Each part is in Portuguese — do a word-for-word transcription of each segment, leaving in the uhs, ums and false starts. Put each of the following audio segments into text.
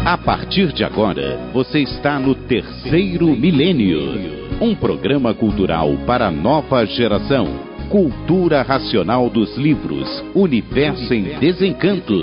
A partir de agora, você está no Terceiro Milênio, um programa cultural para a nova geração. Cultura racional dos livros, Universo em Desencanto.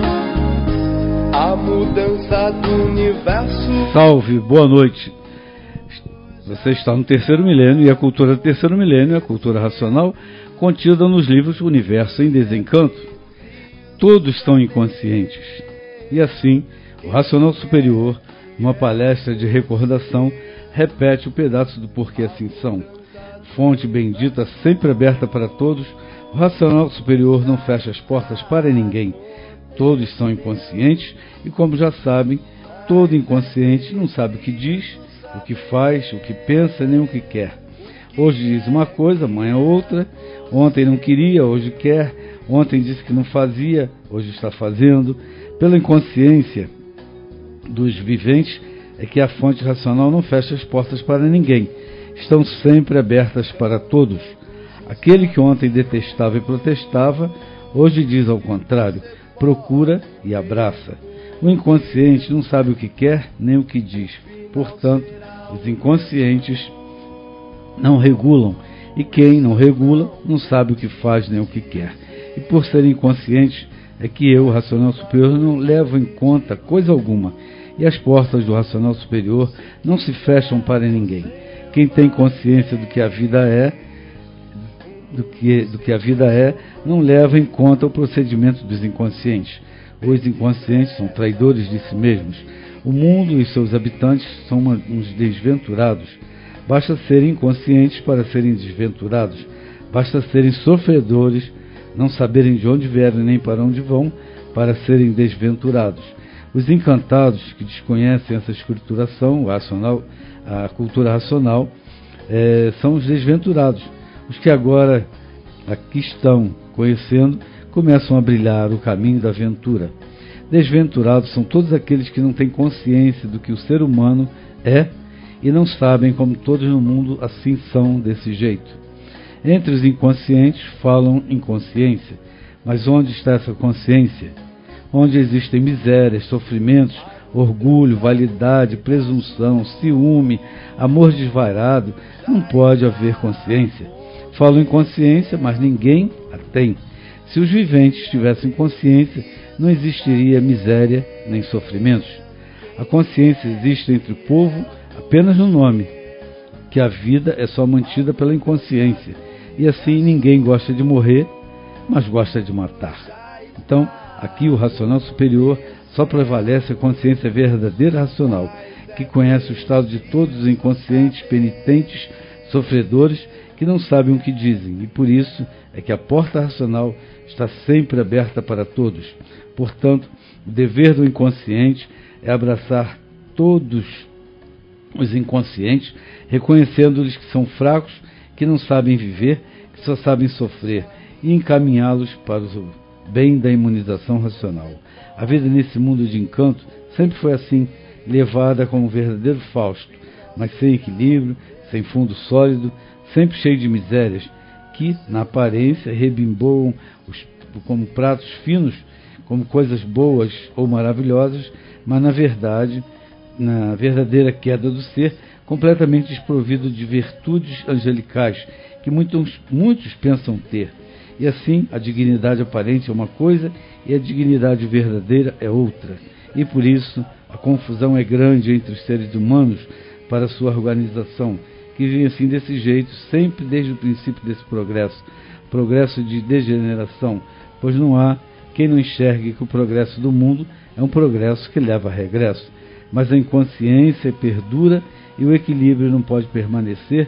A mudança do universo. Salve, boa noite. Você está no Terceiro Milênio e a cultura do Terceiro Milênio é a cultura racional contida nos livros Universo em Desencanto. Todos estão inconscientes. E assim, o racional superior, numa palestra de recordação, repete o pedaço do porquê assim são. Fonte bendita sempre aberta para todos, o racional superior não fecha as portas para ninguém. Todos são inconscientes e, como já sabem, todo inconsciente não sabe o que diz, o que faz, o que pensa, nem o que quer. Hoje diz uma coisa, amanhã outra. Ontem não queria, hoje quer. Ontem disse que não fazia, hoje está fazendo. Pela inconsciência dos viventes é que a fonte racional não fecha as portas para ninguém. Estão sempre abertas para todos. Aquele que ontem detestava e protestava, hoje diz ao contrário, procura e abraça. O inconsciente não sabe o que quer nem o que diz. Portanto, os inconscientes não regulam, e quem não regula não sabe o que faz nem o que quer. E por serem inconscientes é que eu, o racional superior, não levo em conta coisa alguma, e as portas do racional superior não se fecham para ninguém. Quem tem consciência do que a vida é, do que, do que a vida é, não leva em conta o procedimento dos inconscientes. Os inconscientes são traidores de si mesmos. O mundo e seus habitantes são uma, uns desventurados. Basta serem inconscientes para serem desventurados. Basta serem sofredores, não saberem de onde vieram nem para onde vão, para serem desventurados. Os encantados que desconhecem essa escrituração, racional, a cultura racional, é, são os desventurados. Os que agora aqui estão conhecendo, começam a brilhar o caminho da aventura. Desventurados são todos aqueles que não têm consciência do que o ser humano é e não sabem como todos no mundo assim são desse jeito. Entre os inconscientes falam inconsciência, mas onde está essa consciência? Onde existem misérias, sofrimentos, orgulho, vaidade, presunção, ciúme, amor desvairado, não pode haver consciência. Falam em consciência, mas ninguém a tem. Se os viventes tivessem consciência, não existiria miséria nem sofrimentos. A consciência existe entre o povo apenas no nome, que a vida é só mantida pela inconsciência. E assim ninguém gosta de morrer, mas gosta de matar. Então, aqui o racional superior só prevalece a consciência verdadeira racional, que conhece o estado de todos os inconscientes, penitentes, sofredores, que não sabem o que dizem, e por isso é que a porta racional está sempre aberta para todos. Portanto, o dever do inconsciente é abraçar todos os inconscientes, reconhecendo-lhes que são fracos, que não sabem viver, que só sabem sofrer, e encaminhá-los para o bem da imunização racional. A vida nesse mundo de encanto sempre foi assim, levada como um verdadeiro Fausto, mas sem equilíbrio, sem fundo sólido, sempre cheio de misérias, que, na aparência, rebimboam os, como pratos finos, como coisas boas ou maravilhosas, mas na verdade, na verdadeira queda do ser, completamente desprovido de virtudes angelicais, que muitos, muitos pensam ter. E assim, a dignidade aparente é uma coisa e a dignidade verdadeira é outra. E por isso, a confusão é grande entre os seres humanos para sua organização, que vem assim desse jeito, sempre desde o princípio desse progresso, progresso de degeneração, pois não há quem não enxergue que o progresso do mundo é um progresso que leva a regresso. Mas a inconsciência perdura e o equilíbrio não pode permanecer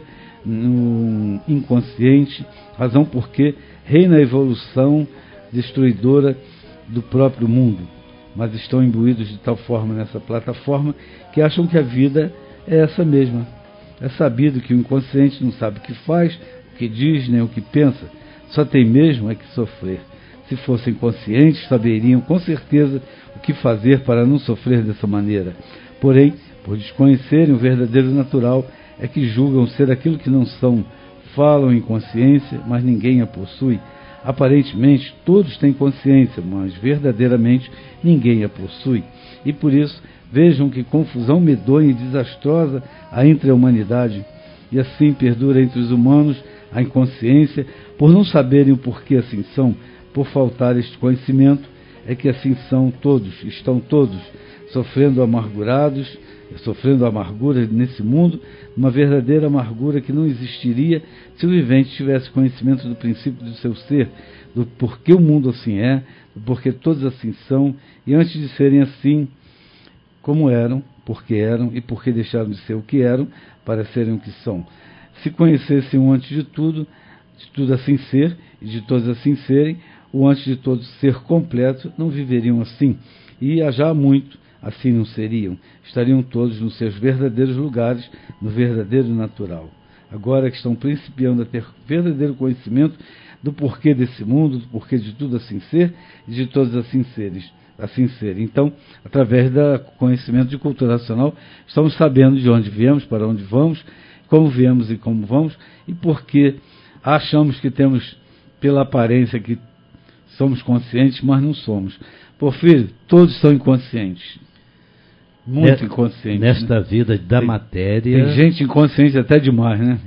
no inconsciente, razão porque reina a evolução destruidora do próprio mundo. Mas estão imbuídos de tal forma nessa plataforma que acham que a vida é essa mesma. É sabido que o inconsciente não sabe o que faz, o que diz, nem o que pensa, só tem mesmo é que sofrer. Se fossem conscientes, saberiam com certeza o que fazer para não sofrer dessa maneira. Porém, por desconhecerem o verdadeiro natural, é que julgam ser aquilo que não são. Falam em consciência, mas ninguém a possui. Aparentemente, todos têm consciência, mas verdadeiramente ninguém a possui. E por isso, vejam que confusão medonha e desastrosa há entre a humanidade. E assim perdura entre os humanos a inconsciência, por não saberem o porquê assim são, por faltar este conhecimento, é que assim são todos, estão todos sofrendo amargurados, sofrendo amargura nesse mundo, uma verdadeira amargura que não existiria se o vivente tivesse conhecimento do princípio do seu ser, do porquê o mundo assim é, do porquê todos assim são, e antes de serem assim como eram, porque eram e porque deixaram de ser o que eram, para serem o que são. Se conhecessem o antes de tudo, de tudo assim ser, e de todos assim serem, o antes de todos ser completo, não viveriam assim, e já há muito assim não seriam, estariam todos nos seus verdadeiros lugares, no verdadeiro natural. Agora que estão principiando a ter verdadeiro conhecimento do porquê desse mundo, do porquê de tudo assim ser, e de todos assim seres, assim serem. Então, através do conhecimento de cultura racional, estamos sabendo de onde viemos, para onde vamos, como viemos e como vamos, e porque achamos que temos, pela aparência, que somos conscientes, mas não somos. Porfírio, todos são inconscientes. Muito inconscientes. Nesta né? vida da tem, matéria... Tem gente inconsciente até demais, né?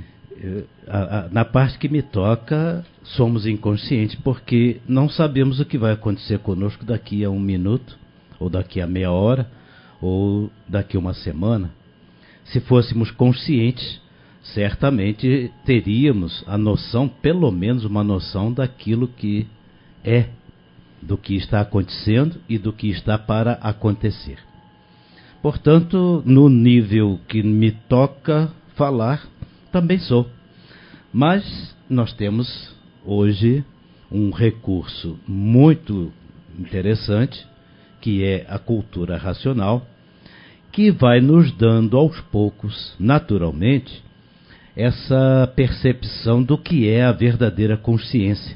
A, a, na parte que me toca, somos inconscientes, porque não sabemos o que vai acontecer conosco daqui a um minuto, ou daqui a meia hora, ou daqui a uma semana. Se fôssemos conscientes, certamente teríamos a noção, pelo menos uma noção daquilo que é, do que está acontecendo e do que está para acontecer. Portanto, no nível que me toca falar, também sou. Mas nós temos hoje um recurso muito interessante, que é a cultura racional, que vai nos dando aos poucos, naturalmente, essa percepção do que é a verdadeira consciência.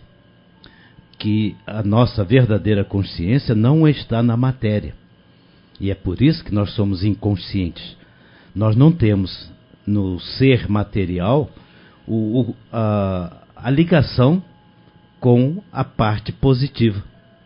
Que a nossa verdadeira consciência não está na matéria. E é por isso que nós somos inconscientes. Nós não temos no ser material o, o, a, a ligação com a parte positiva.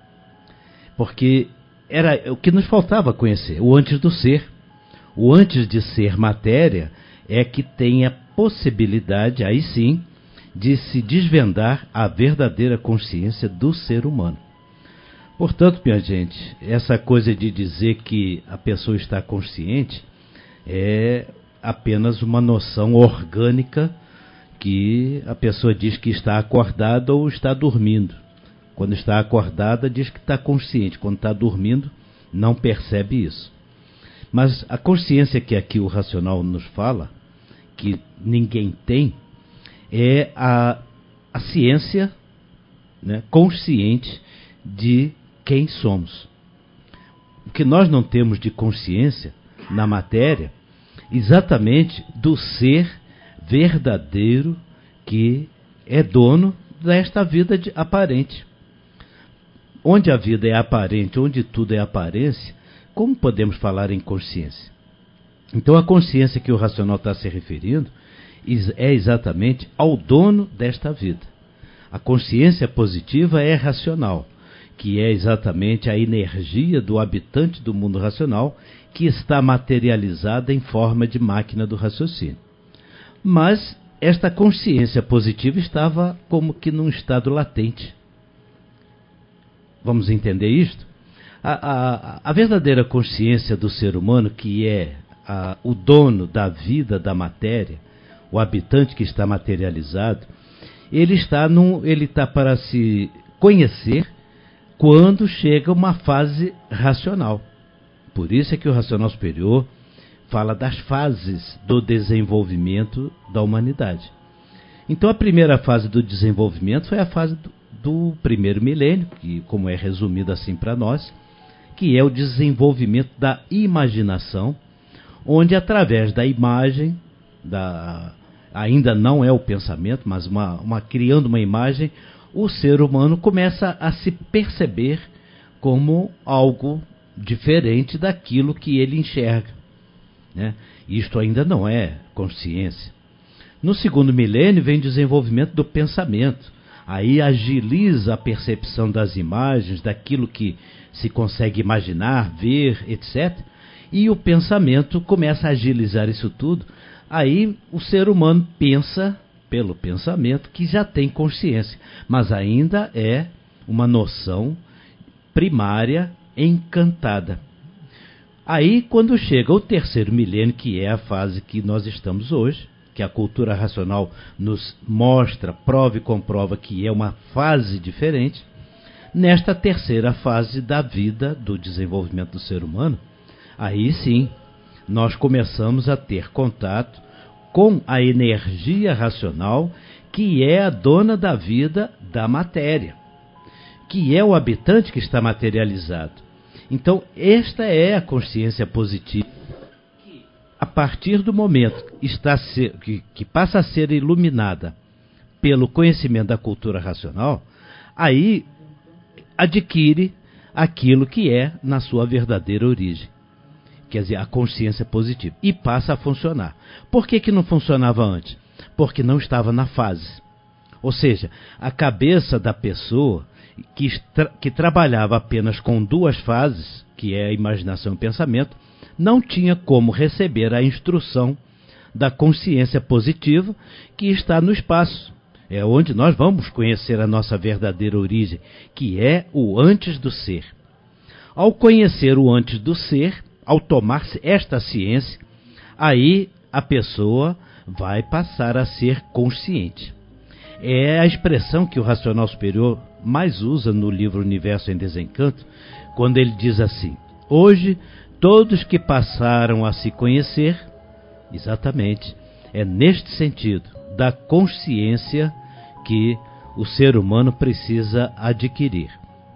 Porque era o que nos faltava conhecer, o antes do ser. O antes de ser matéria é que tem a possibilidade, aí sim, de se desvendar a verdadeira consciência do ser humano. Portanto, minha gente, essa coisa de dizer que a pessoa está consciente é apenas uma noção orgânica que a pessoa diz que está acordada ou está dormindo. Quando está acordada, diz que está consciente. Quando está dormindo, não percebe isso. Mas a consciência que aqui o racional nos fala, que ninguém tem, é a, a ciência, né, consciente de quem somos. O que nós não temos de consciência na matéria, exatamente do ser verdadeiro que é dono desta vida de, aparente. Onde a vida é aparente, onde tudo é aparência, como podemos falar em consciência? Então a consciência que o racional está se referindo é exatamente ao dono desta vida. A consciência positiva é racional, que é exatamente a energia do habitante do mundo racional que está materializada em forma de máquina do raciocínio. Mas esta consciência positiva estava como que num estado latente. Vamos entender isto? A, a, a verdadeira consciência do ser humano, que é a, o dono da vida, da matéria, o habitante que está materializado, ele está, num, ele está para se conhecer quando chega uma fase racional. Por isso é que o racional superior fala das fases do desenvolvimento da humanidade. Então a primeira fase do desenvolvimento foi a fase do, do primeiro milênio, que como é resumido assim para nós, que é o desenvolvimento da imaginação, onde através da imagem, da, ainda não é o pensamento, mas uma, uma, criando uma imagem, o ser humano começa a se perceber como algo diferente daquilo que ele enxerga, né? Isto ainda não é consciência. No segundo milênio vem o desenvolvimento do pensamento, Aí agiliza a percepção das imagens, daquilo que se consegue imaginar, ver, etcétera. E o pensamento começa a agilizar isso tudo. Aí o ser humano pensa, pelo pensamento, que já tem consciência, mas ainda é uma noção primária encantada. Aí, quando chega o terceiro milênio, que é a fase que nós estamos hoje, que a cultura racional nos mostra, prova e comprova que é uma fase diferente, nesta terceira fase da vida, do desenvolvimento do ser humano, aí sim, nós começamos a ter contato com a energia racional, que é a dona da vida da matéria, que é o habitante que está materializado. Então, esta é a consciência positiva, que a partir do momento está ser, que, que passa a ser iluminada pelo conhecimento da cultura racional, aí adquire aquilo que é na sua verdadeira origem, quer dizer, a consciência positiva, e passa a funcionar. Por que que não funcionava antes? Porque não estava na fase. Ou seja, a cabeça da pessoa que, tra- que trabalhava apenas com duas fases, que é a imaginação e o pensamento, não tinha como receber a instrução da consciência positiva que está no espaço. É onde nós vamos conhecer a nossa verdadeira origem, que é o antes do ser. Ao conhecer o antes do ser, ao tomar esta ciência, aí a pessoa vai passar a ser consciente. É a expressão que o Racional Superior mais usa no livro Universo em Desencanto, quando ele diz assim: hoje, todos que passaram a se conhecer, exatamente, é neste sentido da consciência que o ser humano precisa adquirir.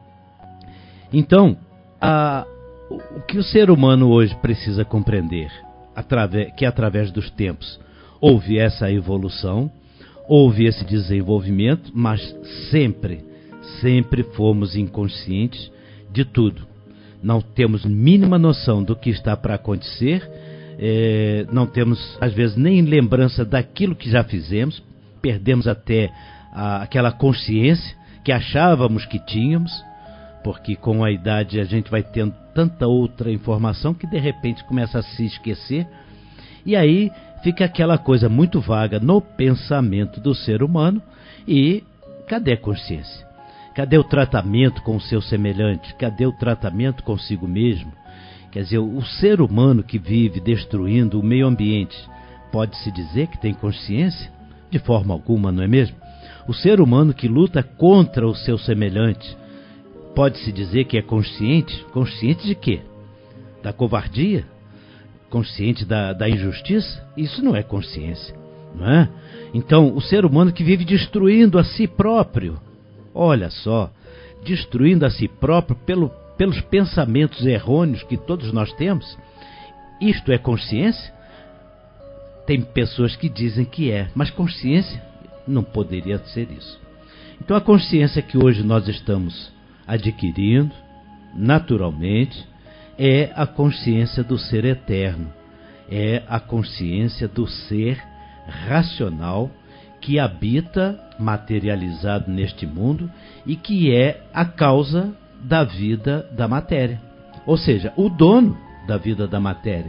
Então, a, o que o ser humano hoje precisa compreender, através, que através dos tempos houve essa evolução, houve esse desenvolvimento, mas sempre, sempre fomos inconscientes de tudo. Não temos mínima noção do que está para acontecer, é, não temos, às vezes, nem lembrança daquilo que já fizemos, perdemos até a, aquela consciência que achávamos que tínhamos, porque com a idade a gente vai tendo tanta outra informação que de repente começa a se esquecer, e aí fica aquela coisa muito vaga no pensamento do ser humano. E cadê a consciência? Cadê o tratamento com o seu semelhante? Cadê o tratamento consigo mesmo? Quer dizer, o ser humano que vive destruindo o meio ambiente, pode-se dizer que tem consciência? De forma alguma, não é mesmo? O ser humano que luta contra o seu semelhante, pode-se dizer que é consciente? Consciente de quê? Da covardia? Consciente da, da injustiça? Isso não é consciência, não é? Então, o ser humano que vive destruindo a si próprio, olha só, destruindo a si próprio pelo, pelos pensamentos errôneos que todos nós temos, isto é consciência? Tem pessoas que dizem que é, mas consciência não poderia ser isso. Então, a consciência que hoje nós estamos adquirindo, naturalmente, é a consciência do ser eterno, é a consciência do ser racional que habita materializado neste mundo e que é a causa da vida da matéria, ou seja, o dono da vida da matéria.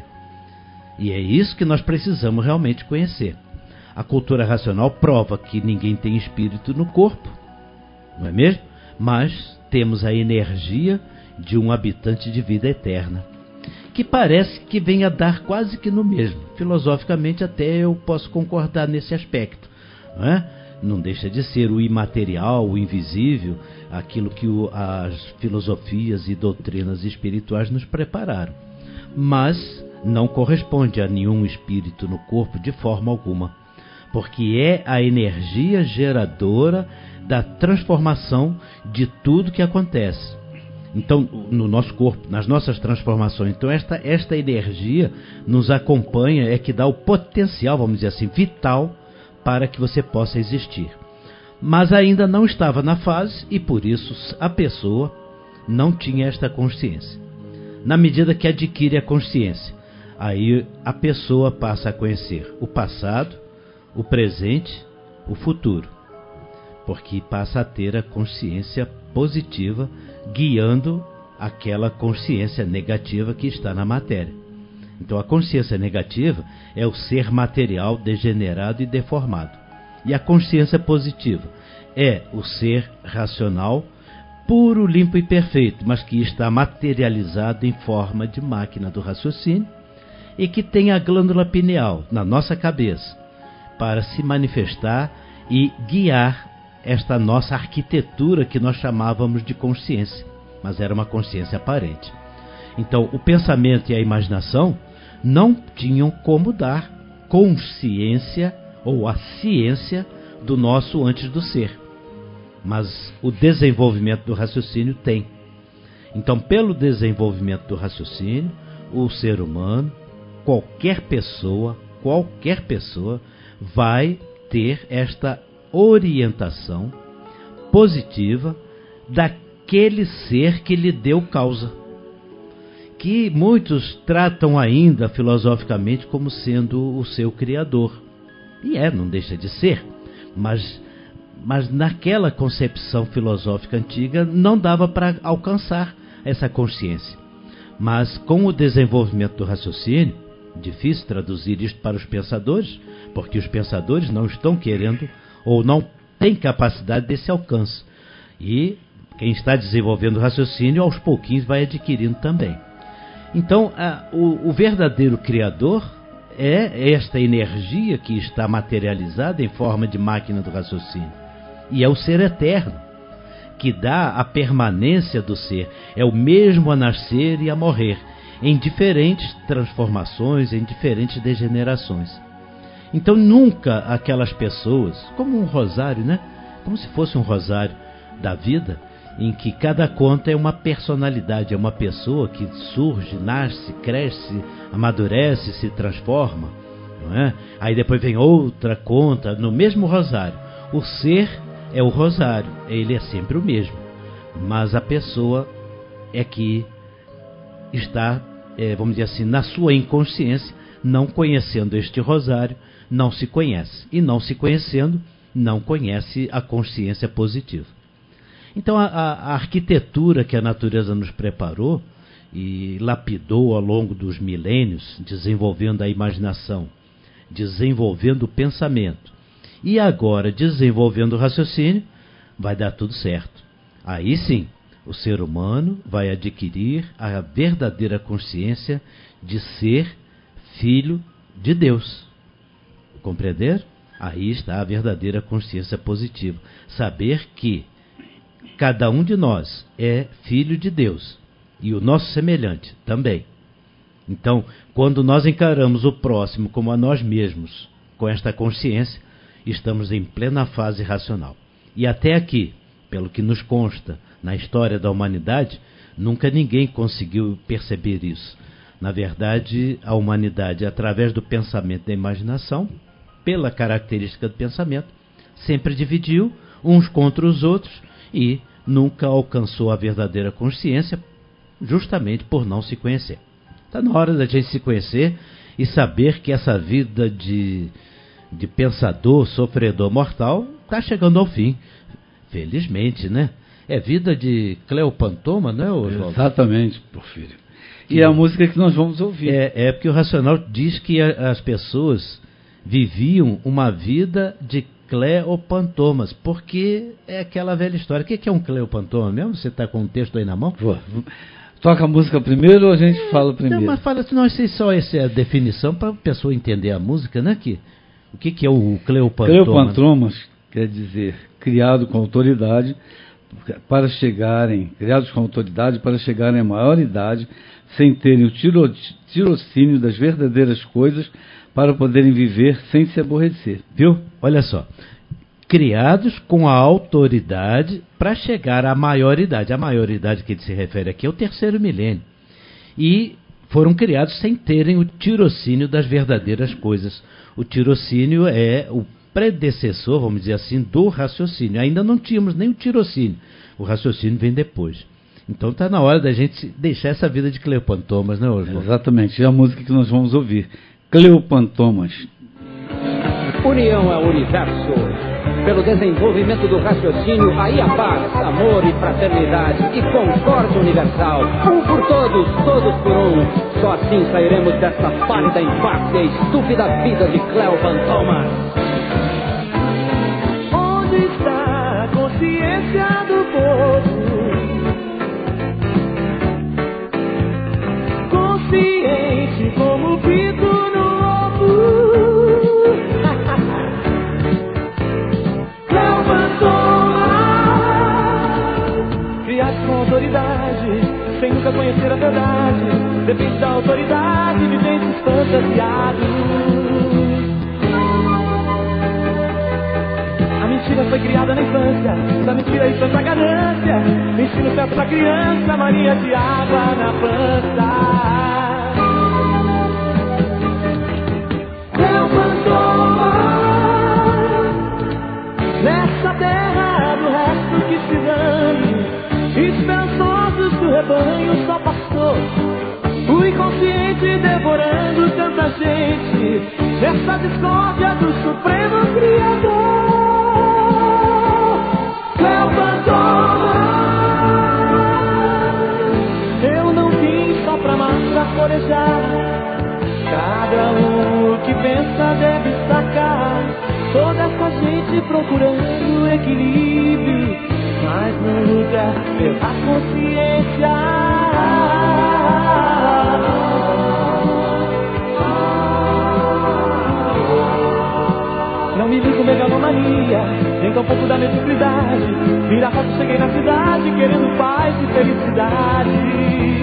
E é isso que nós precisamos realmente conhecer. A cultura racional prova que ninguém tem espírito no corpo, não é mesmo? Mas temos a energia de um habitante de vida eterna, que parece que vem a dar quase que no mesmo. Filosoficamente até eu posso concordar nesse aspecto, não é? Não deixa de ser o imaterial, o invisível, aquilo que o, as filosofias e doutrinas espirituais nos prepararam. Mas não corresponde a nenhum espírito no corpo de forma alguma, porque é a energia geradora da transformação de tudo que acontece. Então, no nosso corpo, nas nossas transformações. Então, esta, esta energia nos acompanha, é que dá o potencial, vamos dizer assim, vital para que você possa existir. Mas ainda não estava na fase e, por isso, a pessoa não tinha esta consciência. Na medida que adquire a consciência, aí a pessoa passa a conhecer o passado, o presente, o futuro. porque passa a ter a consciência positiva guiando aquela consciência negativa que está na matéria. Então a consciência negativa é o ser material degenerado e deformado. E a consciência positiva é o ser racional, puro, limpo e perfeito, mas que está materializado em forma de máquina do raciocínio e que tem a glândula pineal na nossa cabeça para se manifestar e guiar esta nossa arquitetura que nós chamávamos de consciência, mas era uma consciência aparente. Então, o pensamento e a imaginação não tinham como dar consciência ou a ciência do nosso antes do ser, mas o desenvolvimento do raciocínio tem. Então, pelo desenvolvimento do raciocínio, o ser humano, qualquer pessoa, qualquer pessoa vai ter esta orientação positiva daquele ser que lhe deu causa, que muitos tratam ainda filosoficamente como sendo o seu criador. E é, não deixa de ser, mas, mas naquela concepção filosófica antiga não dava para alcançar essa consciência. Mas com o desenvolvimento do raciocínio, difícil traduzir isto para os pensadores, porque os pensadores não estão querendo ou não têm capacidade desse alcance. E quem está desenvolvendo o raciocínio, aos pouquinhos vai adquirindo também. Então, a, o, o verdadeiro Criador é esta energia que está materializada em forma de máquina do raciocínio. E é o ser eterno, que dá a permanência do ser. É o mesmo a nascer e a morrer, em diferentes transformações, em diferentes degenerações. Então nunca aquelas pessoas, como um rosário, né? Como se fosse um rosário da vida, em que cada conta é uma personalidade, é uma pessoa que surge, nasce, cresce, amadurece, se transforma, não é? Aí depois vem outra conta no mesmo rosário. O ser é o rosário, ele é sempre o mesmo, mas a pessoa é que está, é, vamos dizer assim, na sua inconsciência, não conhecendo este rosário, não se conhece. E não se conhecendo, não conhece a consciência positiva. Então a, a arquitetura que a natureza nos preparou e lapidou ao longo dos milênios, desenvolvendo a imaginação, desenvolvendo o pensamento e agora desenvolvendo o raciocínio, vai dar tudo certo. Aí sim, o ser humano vai adquirir a verdadeira consciência de ser filho de Deus. Compreender? Aí está a verdadeira consciência positiva. Saber que cada um de nós é filho de Deus e o nosso semelhante também. Então, quando nós encaramos o próximo como a nós mesmos, com esta consciência, estamos em plena fase racional. E até aqui, pelo que nos consta na história da humanidade, nunca ninguém conseguiu perceber isso. Na verdade, a humanidade, através do pensamento e da imaginação, pela característica do pensamento, sempre dividiu uns contra os outros e nunca alcançou a verdadeira consciência, justamente por não se conhecer. Está na hora da gente se conhecer e saber que essa vida de, de pensador, sofredor mortal está chegando ao fim. Felizmente, né? É vida de Cleopantoma, não é, Oswaldo? Exatamente, Porfírio. E é a música que nós vamos ouvir. É, é porque o racional diz que a, as pessoas viviam uma vida de Cleopantomas, porque é aquela velha história. O que é um Cleopantoma mesmo? Você está com o texto aí na mão? Pô, toca a música primeiro ou a gente fala primeiro? Não, mas fala assim, não, isso só essa é a definição para a pessoa entender a música, né? Que, o que, que é o Cleopantoma? Cleopantomas quer dizer criado com autoridade para chegarem, criados com autoridade para chegarem à maior idade, sem terem o tiro, tirocínio das verdadeiras coisas, para poderem viver sem se aborrecer. Viu? Olha só. Criados com a autoridade para chegar à maioridade. A maioridade que ele se refere aqui é o terceiro milênio. E foram criados sem terem o tirocínio das verdadeiras coisas. O tirocínio é o predecessor, vamos dizer assim, do raciocínio. Ainda não tínhamos nem o tirocínio. O raciocínio vem depois. Então está na hora da gente deixar essa vida de Cleopantomas, né, Oswaldo? Exatamente. É a música que nós vamos ouvir. Cleopantomas. União ao universo. pelo desenvolvimento do raciocínio, aí a paz, amor e fraternidade e concórdia universal. Um por todos, todos por um. Só assim sairemos dessa pálida empáfia e estúpida vida de Cleopan Thomas. Onde está a consciência do povo? Consciente como o pico no ovo. Cleopan Thomas, criado com autoridade, sem nunca conhecer a verdade, depende da autoridade, viventes fantasiados. A mentira foi criada na infância, da mentira e tanta ganância, ensino certo pra criança, mania de água na pança. Cleopan Thomas, nessa terra do resto que se dane, esperançosos do rebanho só passou o inconsciente devorando tanta gente, nessa discórdia do Supremo Criador. Cleopan Thomas, eu não vim só pra massa corejar. Cada um que pensa deve sacar. Toda essa gente procurando equilíbrio, mas não luta pela consciência. Não me ligo megalomania, nem tão pouco da mediocridade. Vira foto, cheguei na cidade querendo paz e felicidade.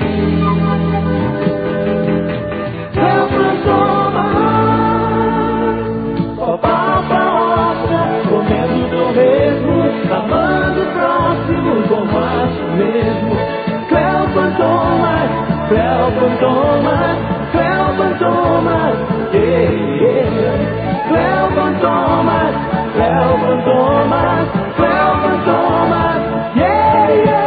Cleopan Thomas, só papa ostra, comendo do mesmo, amando o próximo como a ti mesmo. Cleopan Thomas, Cleopan Thomas, Cleopan Thomas, yeah, yeah. Cleopan Thomas, Cleopan Thomas, Cleopan Thomas, yeah, yeah.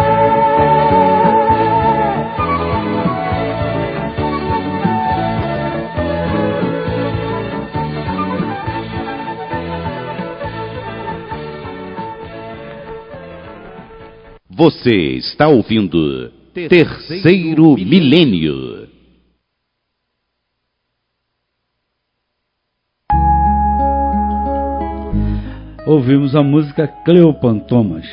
Você está ouvindo Terceiro Milênio. Ouvimos a música Cleopan Thomas.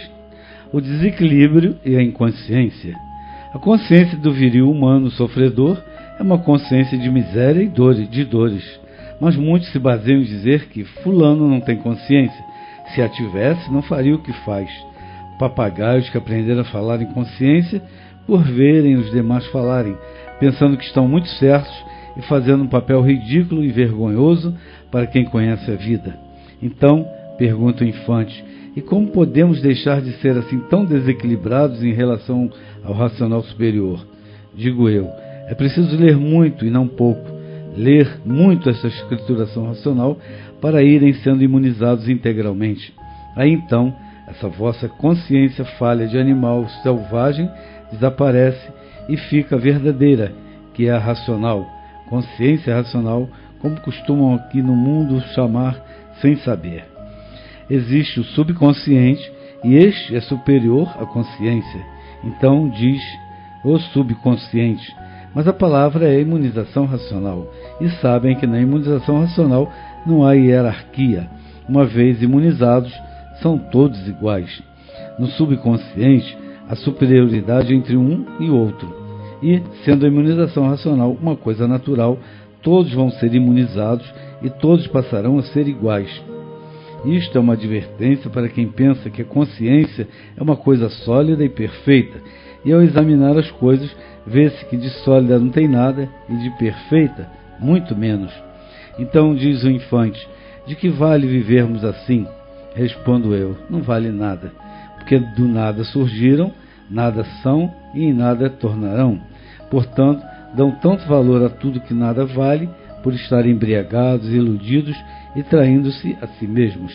O desequilíbrio e a inconsciência. A consciência do viril humano sofredor é uma consciência de miséria e dores, de dores. Mas muitos se baseiam em dizer que fulano não tem consciência. Se a tivesse, não faria o que faz. Papagaios que aprenderam a falar em consciência por verem os demais falarem, pensando que estão muito certos e fazendo um papel ridículo e vergonhoso para quem conhece a vida. Então, pergunta o infante, e como podemos deixar de ser assim tão desequilibrados em relação ao racional superior? Digo eu, é preciso ler muito e não pouco, ler muito essa escrituração racional para irem sendo imunizados integralmente. Aí então, essa vossa consciência falha de animal selvagem desaparece e fica verdadeira, que é a racional, consciência racional, como costumam aqui no mundo chamar sem saber. Existe o subconsciente e este é superior à consciência. Então diz o subconsciente. Mas a palavra é imunização racional. E sabem que na imunização racional não há hierarquia. Uma vez imunizados, são todos iguais. No subconsciente, a superioridade entre um e outro. E, sendo a imunização racional uma coisa natural, todos vão ser imunizados e todos passarão a ser iguais. Isto é uma advertência para quem pensa que a consciência é uma coisa sólida e perfeita, e ao examinar as coisas, vê-se que de sólida não tem nada e de perfeita, muito menos. Então diz o infante, de que vale vivermos assim? Respondo eu, não vale nada, porque do nada surgiram, nada são e em nada tornarão. Portanto, dão tanto valor a tudo que nada vale, por estarem embriagados, iludidos e traindo-se a si mesmos.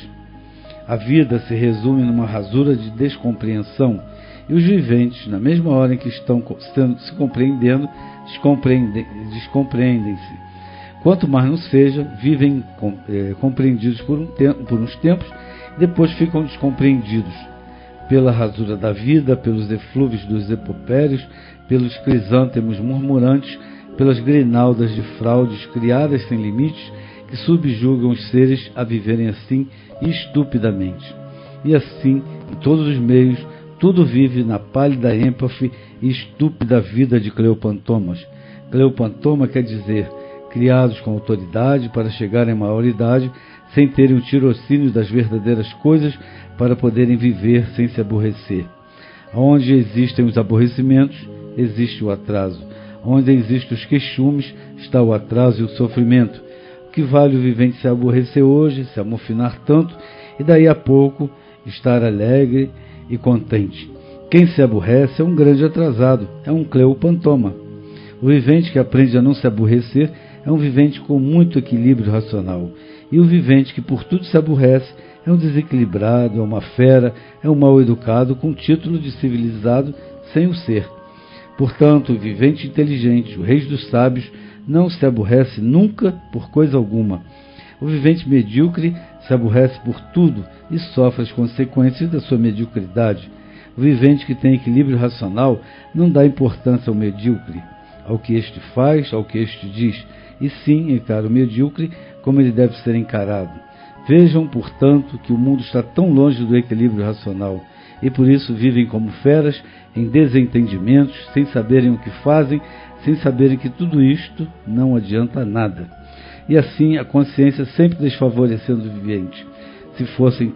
A vida se resume numa rasura de descompreensão, e os viventes, na mesma hora em que estão sendo, se compreendendo, descompreendem, descompreendem-se. quanto mais não seja, vivem com, é, compreendidos por, um tempo, por uns tempos, e depois ficam descompreendidos pela rasura da vida, pelos eflúvios dos epopérios, pelos crisântemos murmurantes, pelas grinaldas de fraudes criadas sem limites, que subjugam os seres a viverem assim estupidamente. E assim, em todos os meios, tudo vive na pálida ênfase e estúpida vida de Cleopantomas. Cleopantoma quer dizer, criados com autoridade para chegarem à maioridade, sem terem o tirocínio das verdadeiras coisas para poderem viver sem se aborrecer. Onde existem os aborrecimentos, existe o atraso. Onde existem os queixumes, está o atraso e o sofrimento. O que vale o vivente se aborrecer hoje, se amofinar tanto, e daí a pouco estar alegre e contente. Quem se aborrece é um grande atrasado, é um Cleopantoma. O vivente que aprende a não se aborrecer é um vivente com muito equilíbrio racional. E o vivente que por tudo se aborrece é um desequilibrado, é uma fera, é um mal educado com título de civilizado sem o ser. Portanto, o vivente inteligente, o rei dos sábios, não se aborrece nunca por coisa alguma. O vivente medíocre se aborrece por tudo e sofre as consequências da sua mediocridade. O vivente que tem equilíbrio racional não dá importância ao medíocre, ao que este faz, ao que este diz, e sim encara o medíocre como ele deve ser encarado. Vejam, portanto, que o mundo está tão longe do equilíbrio racional, e por isso vivem como feras, em desentendimentos, sem saberem o que fazem, sem saberem que tudo isto não adianta nada. E assim a consciência sempre desfavorecendo o vivente. Se fossem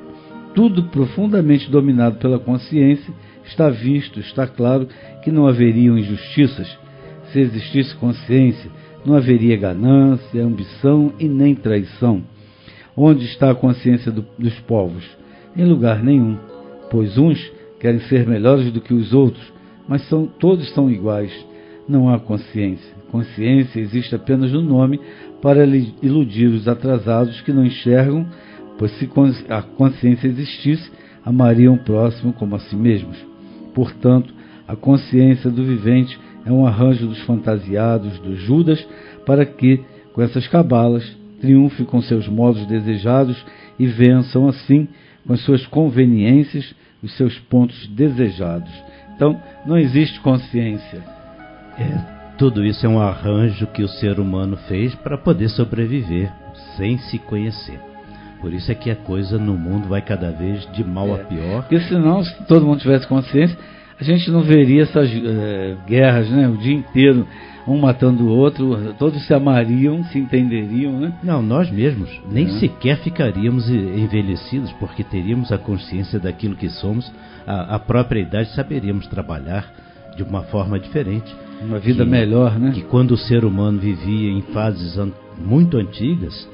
tudo profundamente dominado pela consciência, está visto, está claro que não haveriam injustiças. Se existisse consciência, não haveria ganância, ambição e nem traição. Onde está a consciência do, dos povos? Em lugar nenhum, pois uns querem ser melhores do que os outros, mas são, todos são iguais. Não há consciência. Consciência existe apenas no nome para iludir os atrasados que não enxergam, pois se a consciência existisse, amariam o próximo como a si mesmos. Portanto, a consciência do vivente é um arranjo dos fantasiados, dos Judas, para que, com essas cabalas, triunfe com seus modos desejados e vençam assim, com as suas conveniências, os seus pontos desejados. Então, não existe consciência. É, tudo isso é um arranjo que o ser humano fez para poder sobreviver, sem se conhecer. Por isso é que a coisa no mundo vai cada vez de mal é, a pior. Porque senão, se todo mundo tivesse consciência, a gente não veria essas é, guerras, né, o dia inteiro, um matando o outro, todos se amariam, se entenderiam, né? Não, nós mesmos nem é. sequer ficaríamos envelhecidos, porque teríamos a consciência daquilo que somos, a, a própria idade, saberíamos trabalhar de uma forma diferente. Uma vida que, melhor, né? Que quando o ser humano vivia em fases an- muito antigas,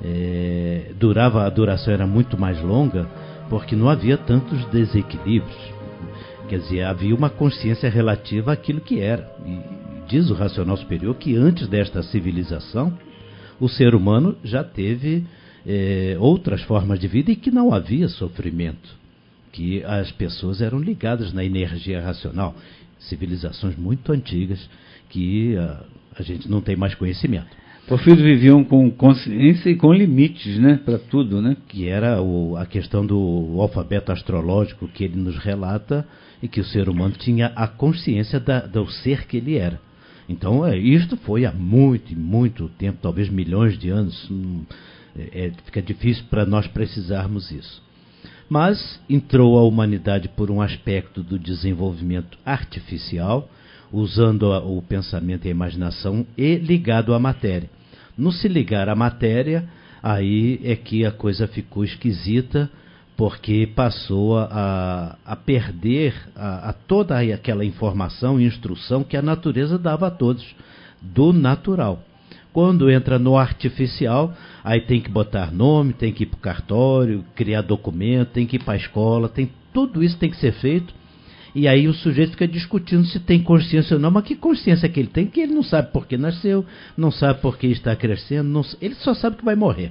é, durava, a duração era muito mais longa, porque não havia tantos desequilíbrios. Quer dizer, havia uma consciência relativa àquilo que era. E diz o racional superior que antes desta civilização, o ser humano já teve é, outras formas de vida e que não havia sofrimento, que as pessoas eram ligadas na energia racional. Civilizações muito antigas que a, a gente não tem mais conhecimento. Porfírio viviam com consciência e com limites, né, para tudo, né? Que era o, a questão do alfabeto astrológico que ele nos relata, e que o ser humano tinha a consciência da, do ser que ele era. Então, é, isto foi há muito, muito tempo, talvez milhões de anos. Hum, é, fica difícil para nós precisarmos isso. Mas entrou a humanidade por um aspecto do desenvolvimento artificial, usando a, o pensamento e a imaginação e ligado à matéria. No se ligar à matéria, aí é que a coisa ficou esquisita, porque passou a, a perder a, a toda aquela informação e instrução que a natureza dava a todos, do natural. Quando entra no artificial, aí tem que botar nome, tem que ir para o cartório, criar documento, tem que ir para a escola, tem, tudo isso tem que ser feito. E aí o sujeito fica discutindo se tem consciência ou não, mas que consciência que ele tem? Que ele não sabe por que nasceu, não sabe por que está crescendo, não, ele só sabe que vai morrer.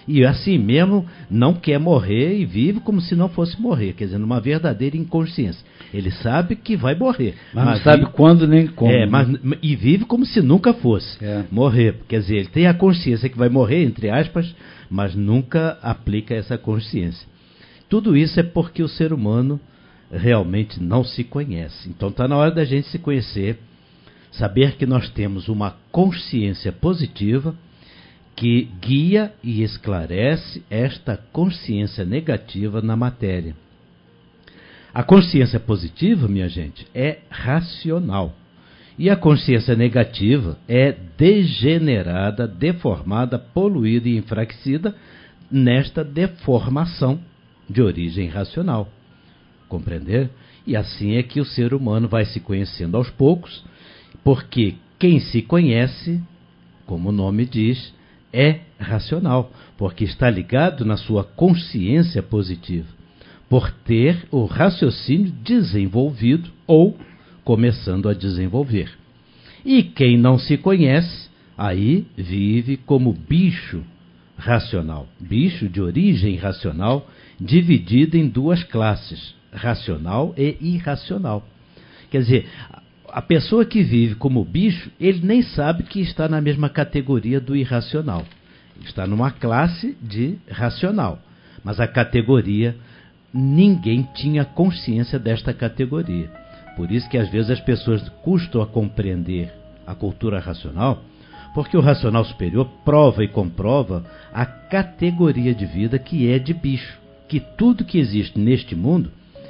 E assim mesmo não quer morrer e vive como se não fosse morrer, quer dizer, numa verdadeira inconsciência. Ele sabe que vai morrer. Mas, mas não sabe vive, quando nem como. É, mas, e vive como se nunca fosse é. morrer. Quer dizer, ele tem a consciência que vai morrer, entre aspas, mas nunca aplica essa consciência. Tudo isso é porque o ser humano realmente não se conhece. Então está na hora da gente se conhecer, saber que nós temos uma consciência positiva que guia e esclarece esta consciência negativa na matéria. A consciência positiva, minha gente, é racional. E a consciência negativa é degenerada, deformada, poluída e enfraquecida nesta deformação de origem racional. Compreender? E assim é que o ser humano vai se conhecendo aos poucos, porque quem se conhece, como o nome diz, é racional, porque está ligado na sua consciência positiva, por ter o raciocínio desenvolvido ou começando a desenvolver. E quem não se conhece, aí vive como bicho racional, bicho de origem racional, dividido em duas classes, racional e irracional. Quer dizer, a pessoa que vive como bicho, ele nem sabe que está na mesma categoria do irracional. Está numa classe de racional, mas a categoria, ninguém tinha consciência desta categoria. Por isso que às vezes as pessoas custam a compreender a cultura racional, porque o racional superior prova e comprova a categoria de vida que é de bicho, que tudo que existe neste mundo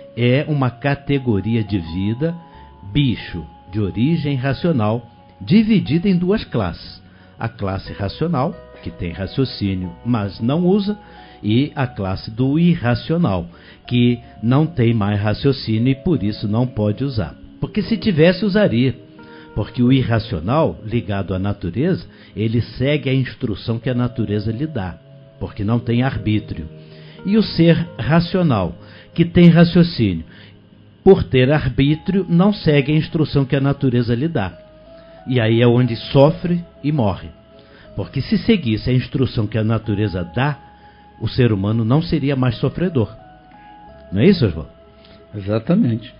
é uma categoria de vida bicho, de origem racional, dividida em duas classes. A classe racional, que tem raciocínio, mas não usa, e a classe do irracional, que não tem mais raciocínio e por isso não pode usar. Porque se tivesse, usaria. Porque o irracional, ligado à natureza, ele segue a instrução que a natureza lhe dá, porque não tem arbítrio. E o ser racional, que tem raciocínio, por ter arbítrio, não segue a instrução que a natureza lhe dá. E aí é onde sofre e morre. Porque se seguisse a instrução que a natureza dá, o ser humano não seria mais sofredor. Não é isso, Oswaldo? Exatamente.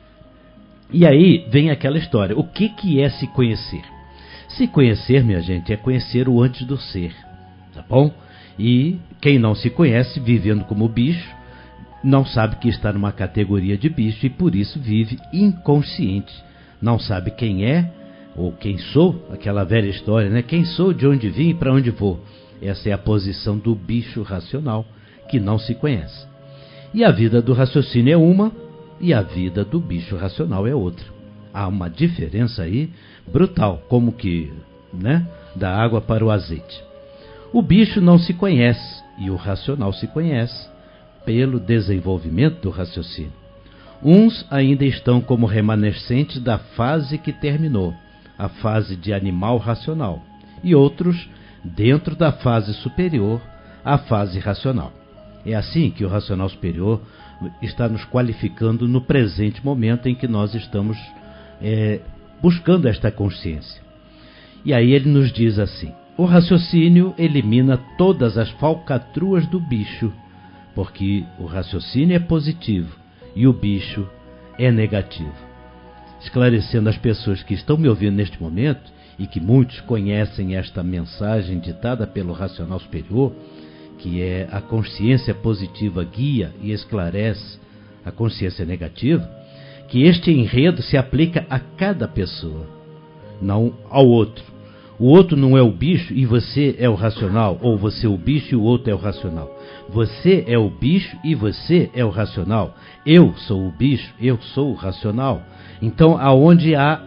E aí vem aquela história. O que, que é se conhecer? Se conhecer, minha gente, é conhecer o antes do ser. Tá bom? E quem não se conhece, vivendo como bicho, não sabe que está numa categoria de bicho e por isso vive inconsciente. Não sabe quem é ou quem sou, aquela velha história, né? Quem sou, de onde vim e para onde vou. Essa é a posição do bicho racional, que não se conhece. E a vida do raciocínio é uma, e a vida do bicho racional é outra. Há uma diferença aí brutal, como que, né, da água para o azeite. O bicho não se conhece, e o racional se conhece, pelo desenvolvimento do raciocínio. Uns ainda estão como remanescentes da fase que terminou, a fase de animal racional, e outros dentro da fase superior, a fase racional. É assim que o racional superior está nos qualificando no presente momento em que nós estamos é, buscando esta consciência. E aí ele nos diz assim: o raciocínio elimina todas as falcatruas do bicho, porque o raciocínio é positivo e o bicho é negativo. Esclarecendo as pessoas que estão me ouvindo neste momento, e que muitos conhecem esta mensagem ditada pelo racional superior, que é a consciência positiva guia e esclarece a consciência negativa, que este enredo se aplica a cada pessoa, não ao outro. O outro não é o bicho e você é o racional, ou você é o bicho e o outro é o racional. Você é o bicho e você é o racional. Eu sou o bicho, eu sou o racional. Então, aonde há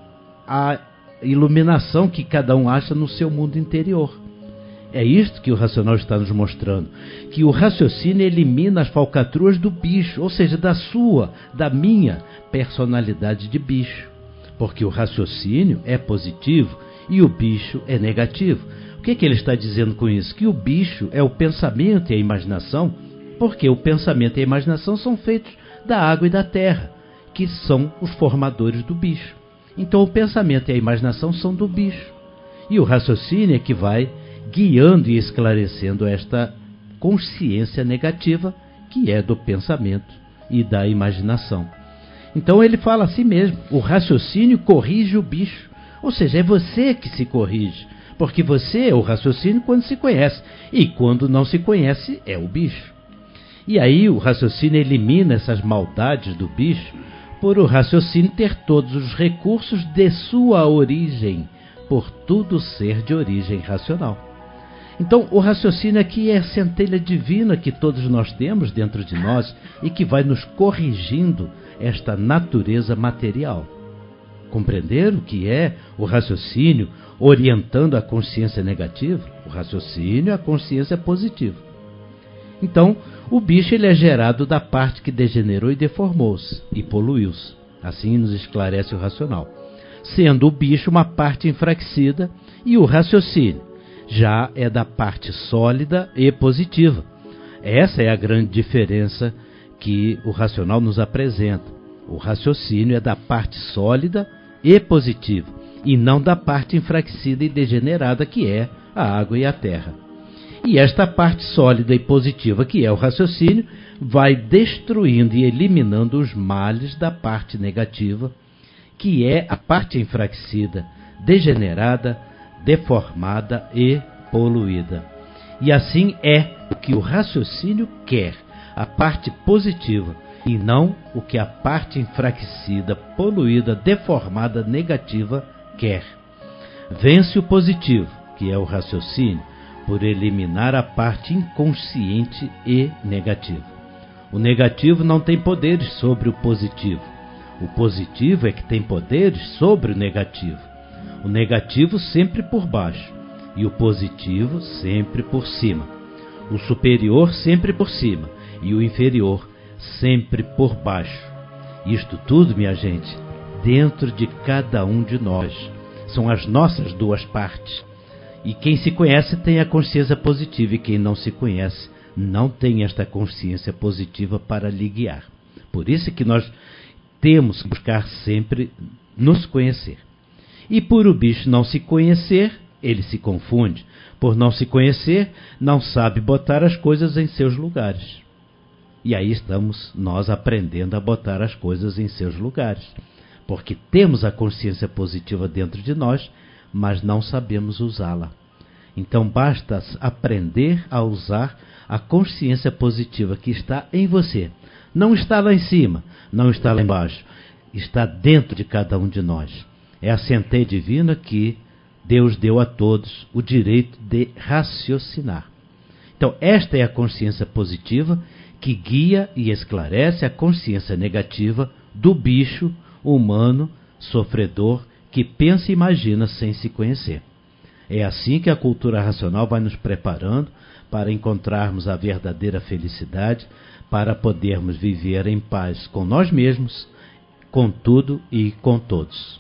a iluminação que cada um acha no seu mundo interior. É isto que o racional está nos mostrando, que o raciocínio elimina as falcatruas do bicho, ou seja, da sua, da minha personalidade de bicho, porque o raciocínio é positivo e o bicho é negativo. O que, que ele está dizendo com isso? Que o bicho é o pensamento e a imaginação, porque o pensamento e a imaginação são feitos da água e da terra, que são os formadores do bicho. Então o pensamento e a imaginação são do bicho. E o raciocínio é que vai guiando e esclarecendo esta consciência negativa que é do pensamento e da imaginação. Então ele fala assim mesmo, o raciocínio corrige o bicho, ou seja, é você que se corrige, porque você é o raciocínio quando se conhece, e quando não se conhece é o bicho. E aí o raciocínio elimina essas maldades do bicho, por o raciocínio ter todos os recursos de sua origem, por tudo ser de origem racional. Então o raciocínio aqui é a centelha divina que todos nós temos dentro de nós e que vai nos corrigindo esta natureza material. Compreender o que é o raciocínio orientando a consciência negativa? O raciocínio é a consciência positiva. Então, o bicho ele é gerado da parte que degenerou e deformou-se e poluiu-se. Assim nos esclarece o racional. Sendo o bicho uma parte enfraquecida e o raciocínio já é da parte sólida e positiva. Essa é a grande diferença que o racional nos apresenta. O raciocínio é da parte sólida e positiva, e não da parte enfraquecida e degenerada que é a água e a terra. E esta parte sólida e positiva, que é o raciocínio, vai destruindo e eliminando os males da parte negativa, que é a parte enfraquecida, degenerada, deformada e poluída. E assim é o que o raciocínio quer, a parte positiva, e não o que a parte enfraquecida, poluída, deformada, negativa quer. Vence o positivo, que é o raciocínio, por eliminar a parte inconsciente e negativa. O negativo não tem poderes sobre o positivo. O positivo é que tem poderes sobre o negativo. O negativo sempre por baixo e o positivo sempre por cima. O superior sempre por cima e o inferior sempre por baixo. Isto tudo, minha gente, dentro de cada um de nós. São as nossas duas partes. E quem se conhece tem a consciência positiva, e quem não se conhece não tem esta consciência positiva para lhe guiar. Por isso que nós temos que buscar sempre nos conhecer. E por o bicho não se conhecer, ele se confunde. Por não se conhecer, não sabe botar as coisas em seus lugares. E aí estamos nós aprendendo a botar as coisas em seus lugares. Porque temos a consciência positiva dentro de nós, mas não sabemos usá-la. Então basta aprender a usar a consciência positiva que está em você. Não está lá em cima, não está lá embaixo, está dentro de cada um de nós. É a centelha divina que Deus deu a todos o direito de raciocinar. Então esta é a consciência positiva que guia e esclarece a consciência negativa do bicho humano sofredor que pensa e imagina sem se conhecer. É assim que a cultura racional vai nos preparando para encontrarmos a verdadeira felicidade, para podermos viver em paz com nós mesmos, com tudo e com todos.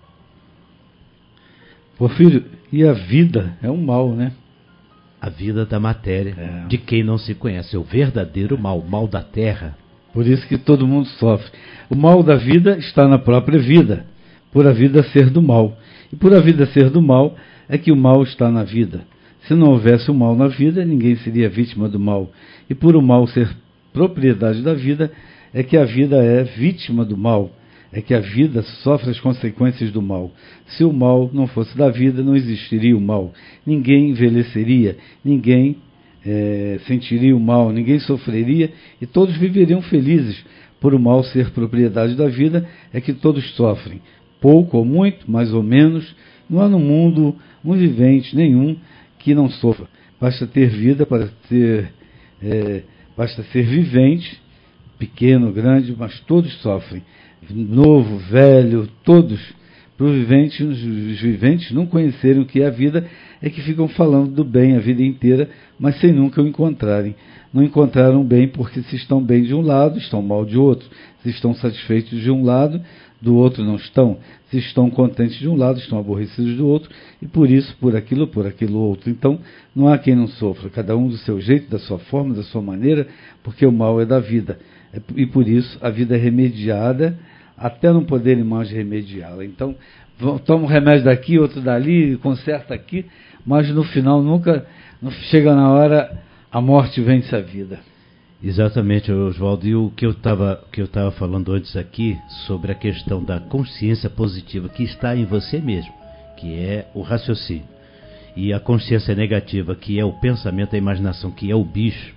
Porfírio, e a vida é um mal, né? A vida da matéria, é. de quem não se conhece, é o verdadeiro mal, o mal da terra. Por isso que todo mundo sofre. O mal da vida está na própria vida, por a vida ser do mal. E por a vida ser do mal, é que o mal está na vida. Se não houvesse o mal na vida, ninguém seria vítima do mal. E por o mal ser propriedade da vida, é que a vida é vítima do mal. É que a vida sofre as consequências do mal. Se o mal não fosse da vida, não existiria o mal. Ninguém envelheceria, ninguém é, sentiria o mal, ninguém sofreria e todos viveriam felizes. Por o mal ser propriedade da vida, é que todos sofrem. Pouco ou muito, mais ou menos, não há no mundo um vivente nenhum que não sofra. Basta ter vida para ter, é, basta ser vivente, pequeno, grande, mas todos sofrem. Novo, velho, todos. Para os viventes, os viventes não conhecerem o que é a vida, é que ficam falando do bem a vida inteira, mas sem nunca o encontrarem. Não encontraram bem porque se estão bem de um lado, estão mal de outro. Se estão satisfeitos de um lado, do outro não estão. Se estão contentes de um lado, estão aborrecidos do outro, e por isso, por aquilo, por aquilo outro. Então, não há quem não sofra, cada um do seu jeito, da sua forma, da sua maneira, porque o mal é da vida. E por isso, a vida é remediada até não poderem mais remediá-la. Então, toma um remédio daqui, outro dali, conserta aqui, mas no final nunca, não chega na hora, a morte vence a vida. Exatamente, Oswaldo. E o que eu estava que eu estava falando antes aqui sobre a questão da consciência positiva que está em você mesmo, que é o raciocínio, e a consciência negativa, que é o pensamento, a imaginação, que é o bicho.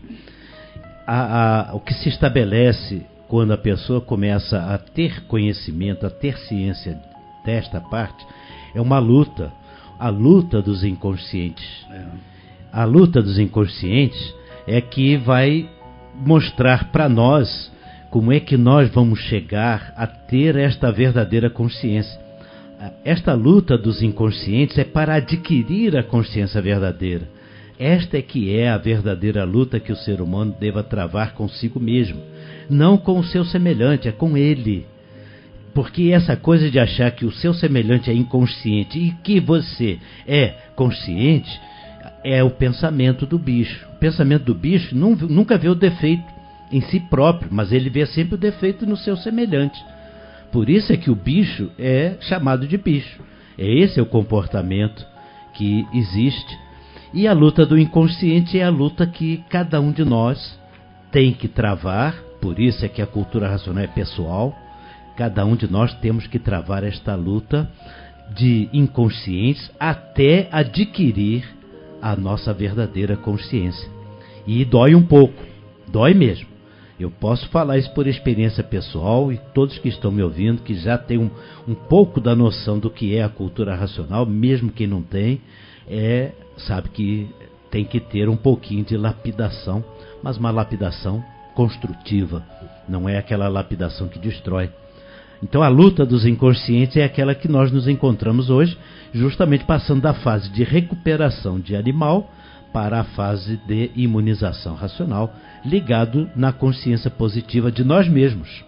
A, a, o que se estabelece quando a pessoa começa a ter conhecimento, a ter ciência desta parte, é uma luta, a luta dos inconscientes. É. A luta dos inconscientes é que vai mostrar para nós como é que nós vamos chegar a ter esta verdadeira consciência. Esta luta dos inconscientes é para adquirir a consciência verdadeira. Esta é que é a verdadeira luta que o ser humano deva travar consigo mesmo, não com o seu semelhante, é com ele. Porque essa coisa de achar que o seu semelhante é inconsciente e que você é consciente é o pensamento do bicho. O pensamento do bicho nunca vê o defeito em si próprio, mas ele vê sempre o defeito no seu semelhante. Por isso é que o bicho é chamado de bicho. Esse é o comportamento que existe. E a luta do inconsciente é a luta que cada um de nós tem que travar. Por isso é que a cultura racional é pessoal. Cada um de nós temos que travar esta luta de inconscientes até adquirir a nossa verdadeira consciência. E dói um pouco, dói mesmo. Eu posso falar isso por experiência pessoal, e todos que estão me ouvindo, que já têm um, um pouco da noção do que é a cultura racional, mesmo quem não tem, é, sabe que tem que ter um pouquinho de lapidação, mas uma lapidação construtiva, não é aquela lapidação que destrói. Então a luta dos inconscientes é aquela que nós nos encontramos hoje, justamente passando da fase de recuperação de animal para a fase de imunização racional, ligado na consciência positiva de nós mesmos.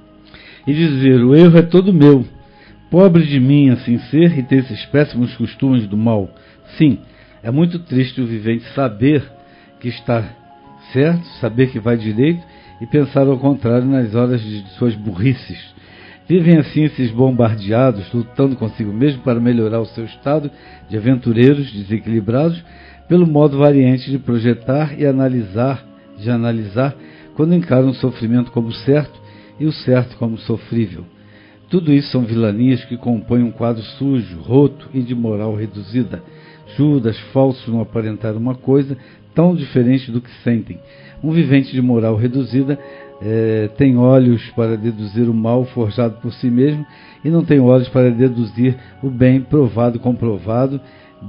E dizer, o erro é todo meu, pobre de mim assim ser e ter esses péssimos costumes do mal. Sim, é muito triste o vivente saber que está certo, saber que vai direito e pensar ao contrário nas horas de suas burrices. Vivem assim esses bombardeados, lutando consigo mesmo para melhorar o seu estado de aventureiros desequilibrados, pelo modo variante de projetar e analisar, de analisar, quando encaram o sofrimento como certo e o certo como sofrível. Tudo isso são vilanias que compõem um quadro sujo, roto e de moral reduzida. Judas, falsos no aparentar uma coisa tão diferente do que sentem. Um vivente de moral reduzida É, tem olhos para deduzir o mal forjado por si mesmo e não tem olhos para deduzir o bem provado, comprovado,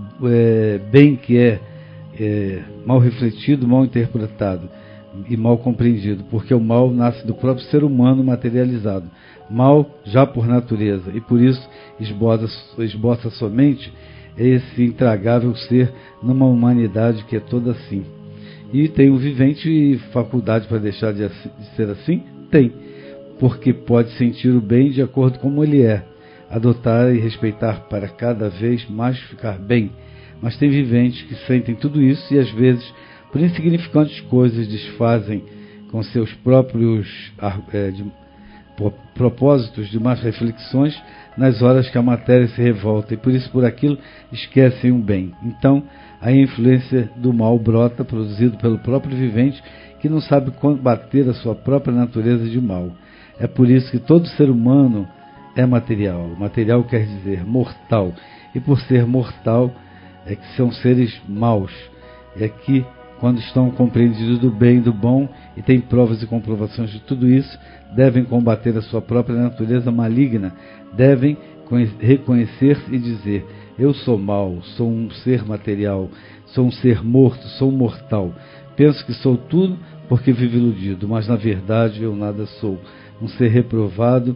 é, bem que é, é mal refletido, mal interpretado e mal compreendido, porque o mal nasce do próprio ser humano materializado, mal já por natureza, e por isso esboça, esboça somente esse intragável ser numa humanidade que é toda assim. E tem o vivente faculdade para deixar de ser assim? Tem, porque pode sentir o bem de acordo com como ele é, adotar e respeitar para cada vez mais ficar bem. Mas tem viventes que sentem tudo isso e às vezes, por insignificantes coisas, desfazem com seus próprios é, de, propósitos de más reflexões nas horas que a matéria se revolta e por isso por aquilo esquecem o bem. Então, a influência do mal brota, produzido pelo próprio vivente, que não sabe combater a sua própria natureza de mal. É por isso que todo ser humano é material. Material quer dizer mortal. E por ser mortal, é que são seres maus. É que, quando estão compreendidos do bem e do bom, e têm provas e comprovações de tudo isso, devem combater a sua própria natureza maligna, devem reconhecer-se e dizer: eu sou mau, sou um ser material, sou um ser morto, sou um mortal. Penso que sou tudo porque vivo iludido, mas na verdade eu nada sou. Um ser reprovado,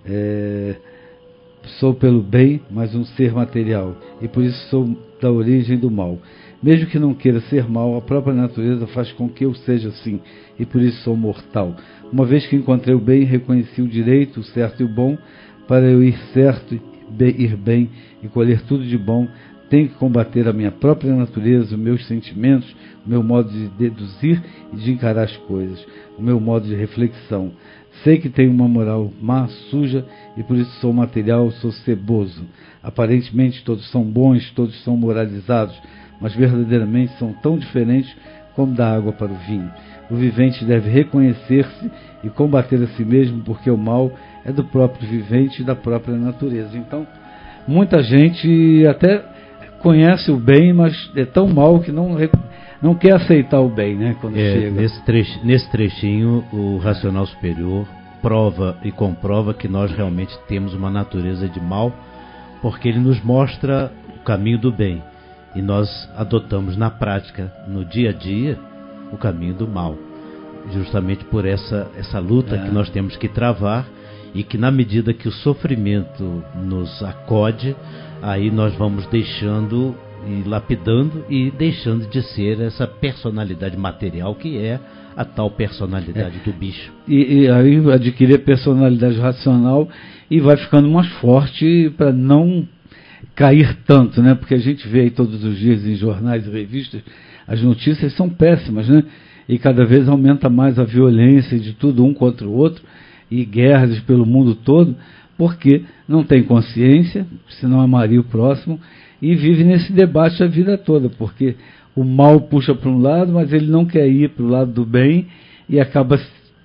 é, sou pelo bem, mas um ser material, e por isso sou da origem do mal. Mesmo que não queira ser mal, a própria natureza faz com que eu seja assim, e por isso sou mortal. Uma vez que encontrei o bem, reconheci o direito, o certo e o bom, para eu ir certo, ir bem e colher tudo de bom, tenho que combater a minha própria natureza, os meus sentimentos, o meu modo de deduzir e de encarar as coisas, o meu modo de reflexão. Sei que tenho uma moral má, suja, e por isso sou material, sou ceboso. Aparentemente todos são bons, todos são moralizados, mas verdadeiramente são tão diferentes como da água para o vinho. O vivente deve reconhecer-se e combater a si mesmo, porque o mal é do próprio vivente e da própria natureza. Então, muita gente até conhece o bem, mas é tão mal que não, não quer aceitar o bem, né? Quando é, chega. Nesse, trech, nesse trechinho, o racional superior prova e comprova que nós realmente temos uma natureza de mal, porque ele nos mostra o caminho do bem. E nós adotamos na prática, no dia a dia, o caminho do mal. Justamente por essa, essa luta é. que nós temos que travar, e que na medida que o sofrimento nos acode, aí nós vamos deixando e lapidando e deixando de ser essa personalidade material que é a tal personalidade é. do bicho. E, e aí adquirir a personalidade racional e vai ficando mais forte para não cair tanto, né? Porque a gente vê aí todos os dias em jornais e revistas, as notícias são péssimas, né? E cada vez aumenta mais a violência de tudo um contra o outro, e guerras pelo mundo todo, porque não tem consciência, senão amaria o próximo, e vive nesse debate a vida toda, porque o mal puxa para um lado, mas ele não quer ir para o lado do bem, e acaba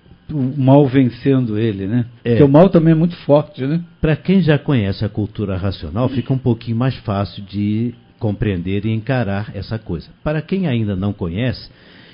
o mal vencendo ele, né? É. Porque o mal também é muito forte, né? Para quem já conhece a cultura racional, fica um pouquinho mais fácil de compreender e encarar essa coisa. Para quem ainda não conhece,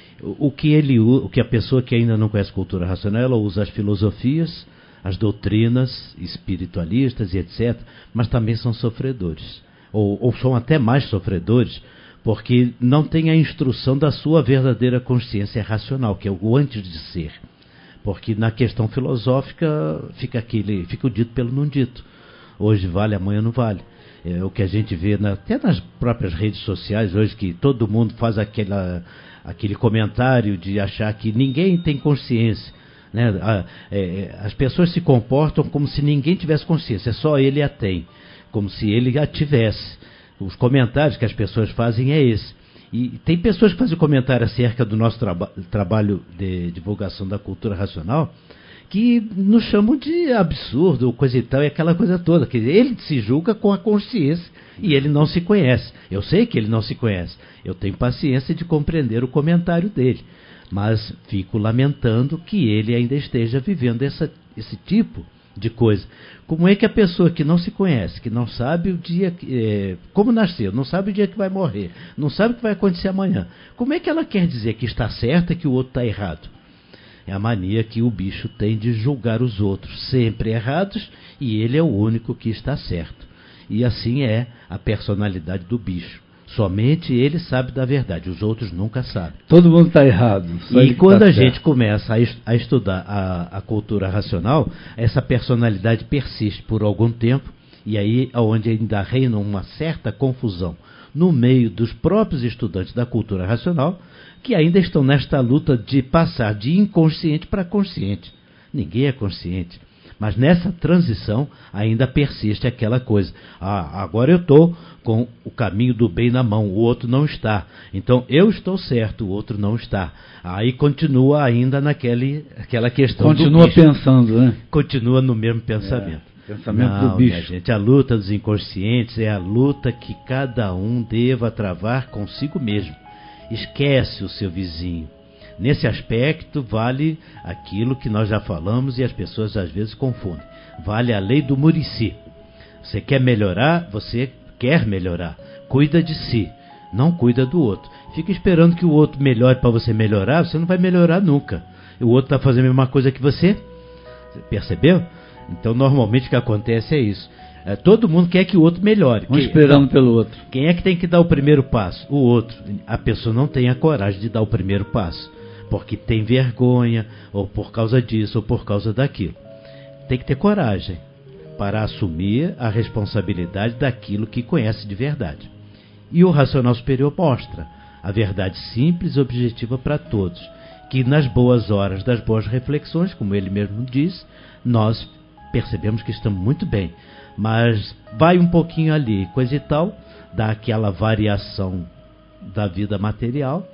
o que ele, o que a pessoa que ainda não conhece cultura racional, ela usa as filosofias, as doutrinas espiritualistas e etcétera, mas também são sofredores, ou, ou são até mais sofredores, porque não tem a instrução da sua verdadeira consciência racional, que é o antes de ser. Porque na questão filosófica fica aquele, fica o dito pelo não dito. Hoje vale, amanhã não vale. É o que a gente vê na, até nas próprias redes sociais hoje, que todo mundo faz aquela, aquele comentário de achar que ninguém tem consciência, né? A, é, as pessoas se comportam como se ninguém tivesse consciência, só ele a tem, como se ele a tivesse. Os comentários que as pessoas fazem é esse. E tem pessoas que fazem comentário acerca do nosso traba- trabalho de divulgação da cultura racional, que nos chamam de absurdo, coisa e tal, e aquela coisa toda. Quer dizer, ele se julga com a consciência e ele não se conhece. Eu sei que ele não se conhece. Eu tenho paciência de compreender o comentário dele. Mas fico lamentando que ele ainda esteja vivendo essa, esse tipo de coisa. Como é que a pessoa que não se conhece, que não sabe o dia, é, como nasceu, não sabe o dia que vai morrer, não sabe o que vai acontecer amanhã, como é que ela quer dizer que está certa e que o outro está errado? É a mania que o bicho tem de julgar os outros sempre errados e ele é o único que está certo. E assim é a personalidade do bicho. Somente ele sabe da verdade, os outros nunca sabem. Todo mundo está errado. E quando a gente começa a, est- a estudar a, a cultura racional, essa personalidade persiste por algum tempo, e aí é onde ainda reina uma certa confusão no meio dos próprios estudantes da cultura racional, que ainda estão nesta luta de passar de inconsciente para consciente. Ninguém é consciente. Mas nessa transição ainda persiste aquela coisa. Ah, agora eu estou com o caminho do bem na mão, o outro não está. Então eu estou certo, o outro não está. Aí continua ainda naquele, aquela questão continua do bicho. pensando, né? Continua no mesmo pensamento. É, pensamento não, do bicho. Minha gente, a luta dos inconscientes é a luta que cada um deva travar consigo mesmo. Esquece o seu vizinho. Nesse aspecto, vale aquilo que nós já falamos e as pessoas às vezes confundem. Vale a lei do Muricy. Você quer melhorar, você quer melhorar. Cuida de si, não cuida do outro. Fica esperando que o outro melhore para você melhorar, você não vai melhorar nunca. O outro está fazendo a mesma coisa que você. Você percebeu? Então, normalmente o que acontece é isso. É, todo mundo quer que o outro melhore. Um esperando não, pelo outro. Quem é que tem que dar o primeiro passo? O outro. A pessoa não tem a coragem de dar o primeiro passo, porque tem vergonha, ou por causa disso, ou por causa daquilo. Tem que ter coragem para assumir a responsabilidade daquilo que conhece de verdade. E o racional superior mostra a verdade simples e objetiva para todos, que nas boas horas das boas reflexões, como ele mesmo diz, nós percebemos que estamos muito bem, mas vai um pouquinho ali, coisa e tal, dá aquela variação da vida material,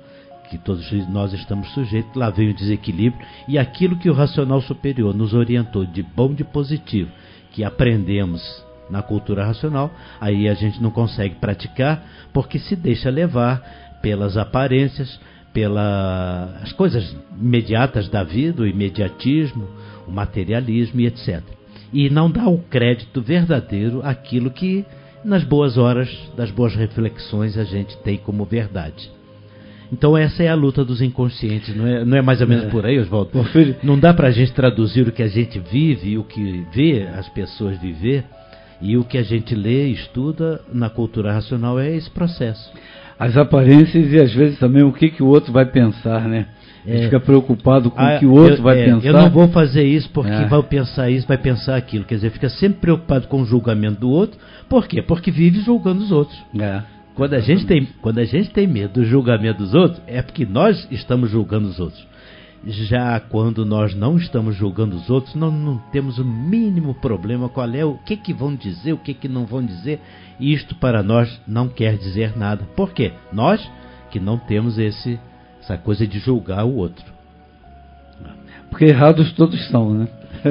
que todos nós estamos sujeitos, lá vem o desequilíbrio, e aquilo que o racional superior nos orientou de bom, de positivo, que aprendemos na cultura racional, aí a gente não consegue praticar, porque se deixa levar pelas aparências, pelas coisas imediatas da vida, o imediatismo, o materialismo e etcétera. E não dá o crédito verdadeiro àquilo que nas boas horas das boas reflexões a gente tem como verdade. Então essa é a luta dos inconscientes, não é, não é mais ou menos é. por aí, Oswaldo? Não dá para a gente traduzir o que a gente vive e o que vê as pessoas viver, e o que a gente lê e estuda na cultura racional é esse processo. As aparências e às vezes também o que, que o outro vai pensar, né? A gente é. fica preocupado com ah, o que o outro eu, vai é, pensar. Eu não vou fazer isso porque é. vai pensar isso, vai pensar aquilo. Quer dizer, fica sempre preocupado com o julgamento do outro. Por quê? Porque vive julgando os outros. É. Quando a gente tem, quando a gente tem medo do julgamento dos outros, é porque nós estamos julgando os outros. Já quando nós não estamos julgando os outros, não, não temos o mínimo problema qual é, o que que vão dizer, o que que não vão dizer. Isto para nós não quer dizer nada. Por quê? Nós que não temos esse, essa coisa de julgar o outro. Porque errados todos são, né?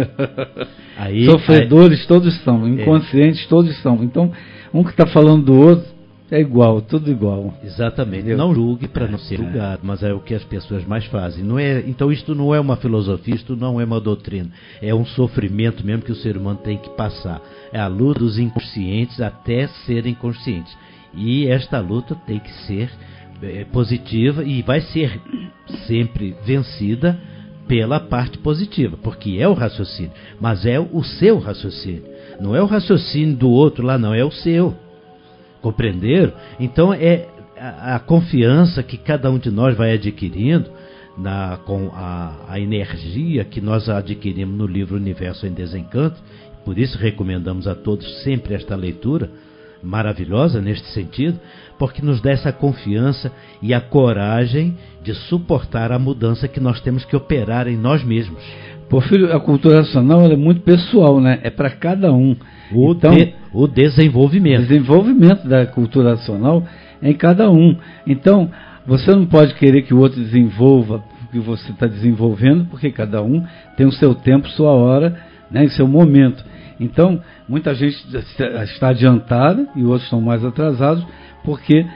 Aí, Sofredores aí, todos são, inconscientes é. todos são. Então, um que está falando do outro é igual, tudo igual. Exatamente. Entendeu? Não julgue para não ser julgado, mas é o que as pessoas mais fazem. Não é, então isto não é uma filosofia, isto não é uma doutrina. É um sofrimento mesmo que o ser humano tem que passar. É a luta dos inconscientes até serem conscientes. E esta luta tem que ser é, positiva e vai ser sempre vencida pela parte positiva, porque é o raciocínio, mas é o seu raciocínio. Não é o raciocínio do outro lá, não, é o seu. Compreenderam? Então é a, a confiança que cada um de nós vai adquirindo na, com a, a energia que nós adquirimos no livro Universo em Desencanto. Por isso recomendamos a todos sempre esta leitura maravilhosa neste sentido, porque nos dá essa confiança e a coragem de suportar a mudança que nós temos que operar em nós mesmos. Porfírio, a cultura racional ela é muito pessoal, né? É para cada um. O, então, de, o desenvolvimento. O desenvolvimento da cultura racional é em cada um. Então, você não pode querer que o outro desenvolva o que você está desenvolvendo, porque cada um tem o seu tempo, sua hora, né, e seu momento. Então, muita gente está adiantada e outros estão mais atrasados, porque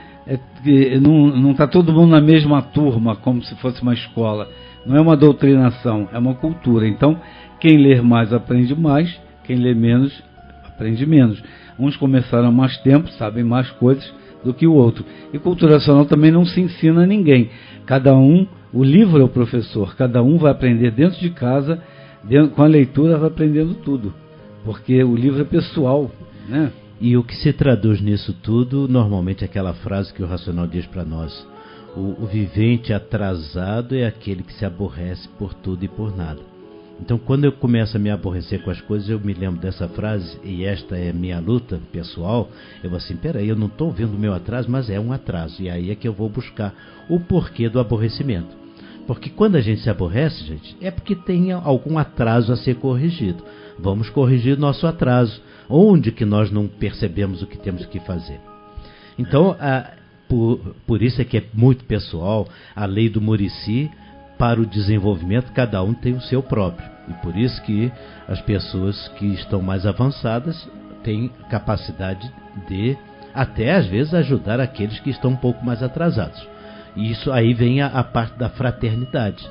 é, não está todo mundo na mesma turma, como se fosse uma escola. Não é uma doutrinação, é uma cultura. Então, quem lê mais aprende mais, quem lê menos aprende menos. Uns começaram há mais tempo, sabem mais coisas do que o outro. E cultura racional também não se ensina a ninguém. Cada um, o livro é o professor, cada um vai aprender dentro de casa, dentro, com a leitura vai aprendendo tudo. Porque o livro é pessoal, né? E o que se traduz nisso tudo, normalmente é aquela frase que o racional diz para nós: o, o vivente atrasado é aquele que se aborrece por tudo e por nada. Então, quando eu começo a me aborrecer com as coisas, eu me lembro dessa frase, e esta é minha luta pessoal. Eu vou assim, peraí, eu não estou vendo o meu atraso, mas é um atraso. E aí é que eu vou buscar o porquê do aborrecimento. Porque quando a gente se aborrece, gente, é porque tem algum atraso a ser corrigido. Vamos corrigir nosso atraso. Onde que nós não percebemos o que temos que fazer? Então, a, por, por isso é que é muito pessoal a lei do Muricy. Para o desenvolvimento, cada um tem o seu próprio. E por isso que as pessoas que estão mais avançadas têm capacidade de, até às vezes, ajudar aqueles que estão um pouco mais atrasados. E isso aí vem a, a parte da fraternidade.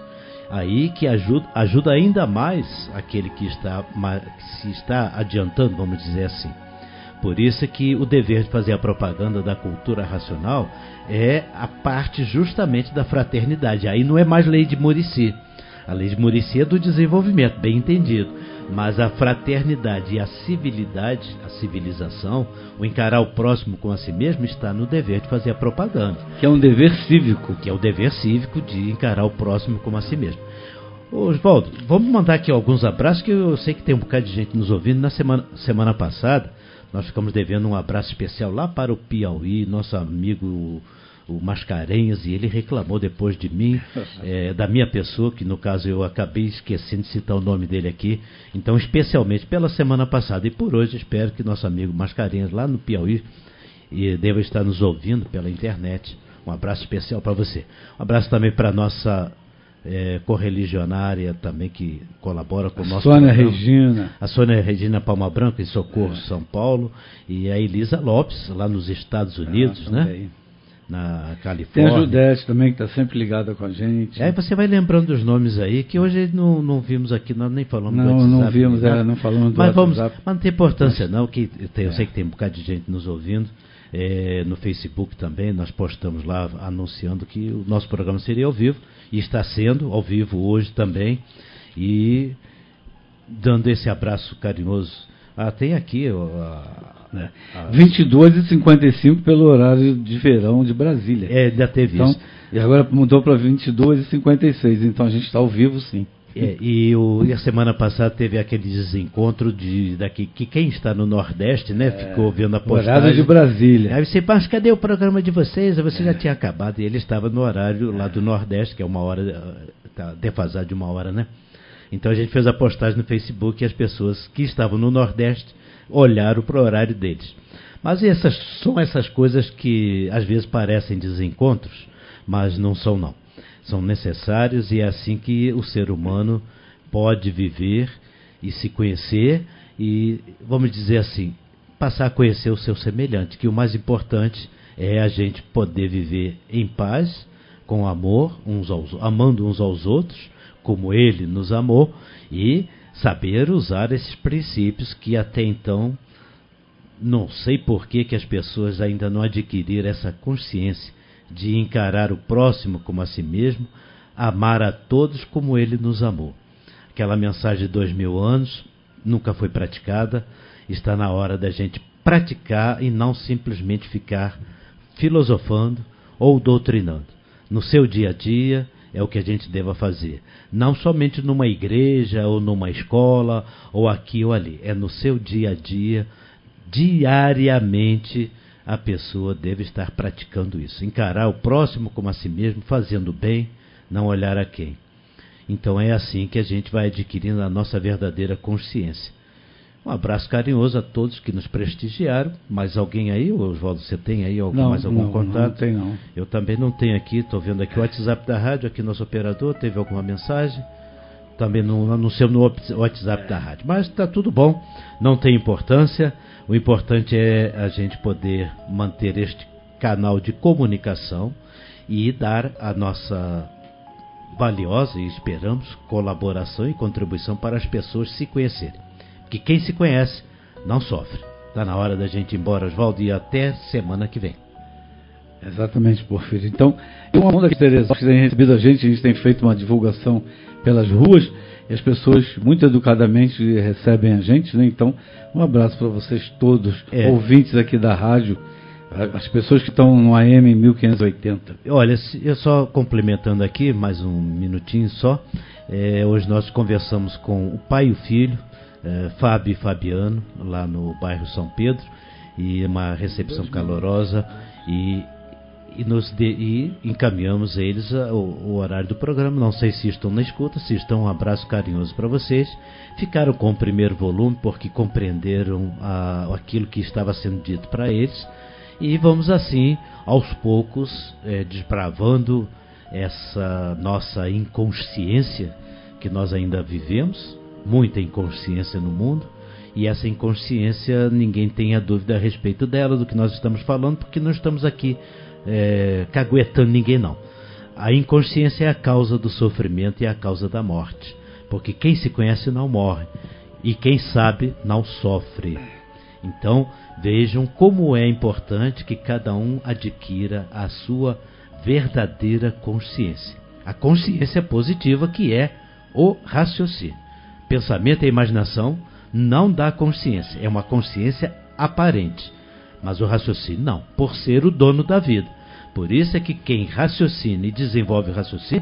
Aí que ajuda, ajuda ainda mais aquele que, está, que se está adiantando, vamos dizer assim. Por isso é que o dever de fazer a propaganda da cultura racional é a parte justamente da fraternidade. Aí não é mais lei de Muricy. A lei de Muricy é do desenvolvimento, bem entendido. Mas a fraternidade e a civilidade, a civilização, o encarar o próximo com a si mesmo, está no dever de fazer a propaganda. Que é um dever cívico. Que é o dever cívico de encarar o próximo como a si mesmo. Ô, Oswaldo, vamos mandar aqui alguns abraços, que eu sei que tem um bocado de gente nos ouvindo. Na semana, semana passada, nós ficamos devendo um abraço especial lá para o Piauí, nosso amigo o Mascarenhas, e ele reclamou depois de mim, é, da minha pessoa, que no caso eu acabei esquecendo de citar o nome dele aqui. Então, especialmente pela semana passada e por hoje, espero que nosso amigo Mascarenhas lá no Piauí e deva estar nos ouvindo pela internet. Um abraço especial para você. Um abraço também para a nossa é, correligionária também, que colabora com o nosso Sônia programa. Regina. A Sônia Regina Palma Branca, em Socorro, é. São Paulo. E a Elisa Lopes, lá nos Estados Unidos, ah, né? Na Califórnia. Tem a Judete também, que está sempre ligada com a gente. Aí você vai lembrando dos nomes aí, que hoje não, não vimos aqui, nós nem falamos não, do WhatsApp. Não, vimos, é, não falamos do mas vamos, WhatsApp. Mas não tem importância não, que tem, eu é. sei que tem um bocado de gente nos ouvindo. É, no Facebook também, nós postamos lá anunciando que o nosso programa seria ao vivo, e está sendo ao vivo hoje também, e dando esse abraço carinhoso. Ah, tem aqui a, É. vinte e dois e cinquenta e cinco pelo horário de verão de Brasília. É, já teve então, isso. E agora mudou para vinte e dois e cinquenta e seis, então a gente está ao vivo sim. É, e, o, e a semana passada teve aquele desencontro de, daqui, que quem está no Nordeste, né, é, ficou vendo a postagem. Horário de Brasília. Aí você, mas cadê o programa de vocês? Aí você é. já tinha acabado, e ele estava no horário lá do Nordeste, que é uma hora, tá defasado de uma hora, né? Então a gente fez a postagem no Facebook e as pessoas que estavam no Nordeste olharam para o horário deles. Mas essas, são essas coisas que às vezes parecem desencontros, mas não são não. São necessários, e é assim que o ser humano pode viver e se conhecer e, vamos dizer assim, passar a conhecer o seu semelhante, que o mais importante é a gente poder viver em paz, com amor, uns aos, amando uns aos outros, como ele nos amou, e saber usar esses princípios que até então, não sei por que, que as pessoas ainda não adquiriram essa consciência de encarar o próximo como a si mesmo, amar a todos como ele nos amou. Aquela mensagem de dois mil anos nunca foi praticada, está na hora da gente praticar e não simplesmente ficar filosofando ou doutrinando. No seu dia a dia é o que a gente deva fazer, não somente numa igreja ou numa escola ou aqui ou ali, é no seu dia a dia, diariamente. A pessoa deve estar praticando isso. Encarar o próximo como a si mesmo, fazendo bem, não olhar a quem. Então é assim que a gente vai adquirindo a nossa verdadeira consciência. Um abraço carinhoso a todos que nos prestigiaram. Mais alguém aí, Oswaldo, você tem aí algum, não, mais algum não, contato? Não tem não. Eu também não tenho aqui, estou vendo aqui o WhatsApp da rádio, aqui nosso operador, teve alguma mensagem? Também não anunciou no WhatsApp da rádio. Mas está tudo bom, não tem importância. O importante é a gente poder manter este canal de comunicação e dar a nossa valiosa, e esperamos, colaboração e contribuição para as pessoas se conhecerem. Porque quem se conhece não sofre. Está na hora da gente ir embora, Oswaldo, e até semana que vem. Exatamente, Porfírio. Então, e uma onda que Teresópolis tem recebido a gente, a gente tem feito uma divulgação pelas ruas, e as pessoas muito educadamente recebem a gente, né? Então, um abraço para vocês todos, é. ouvintes aqui da rádio, as pessoas que estão no A M mil quinhentos e oitenta. Olha, eu só complementando aqui, mais um minutinho só, é, hoje nós conversamos com o pai e o filho, é, Fábio e Fabiano, lá no bairro São Pedro, e uma recepção calorosa, e E, nos de, e encaminhamos a eles a, o, o horário do programa. Não sei se estão na escuta, se estão, um abraço carinhoso para vocês. Ficaram com o primeiro volume porque compreenderam a, aquilo que estava sendo dito para eles. E vamos assim, aos poucos, é, desbravando essa nossa inconsciência que nós ainda vivemos, muita inconsciência no mundo. E essa inconsciência, ninguém tem a dúvida a respeito dela, do que nós estamos falando, porque não estamos aqui É, caguetando ninguém não. A inconsciência é a causa do sofrimento e a causa da morte, porque quem se conhece não morre e quem sabe não sofre. Então vejam como é importante que cada um adquira a sua verdadeira consciência, a consciência positiva, que é o raciocínio. Pensamento e imaginação não dá consciência, é uma consciência aparente, mas o raciocínio não, por ser o dono da vida. Por isso é que quem raciocina e desenvolve o raciocínio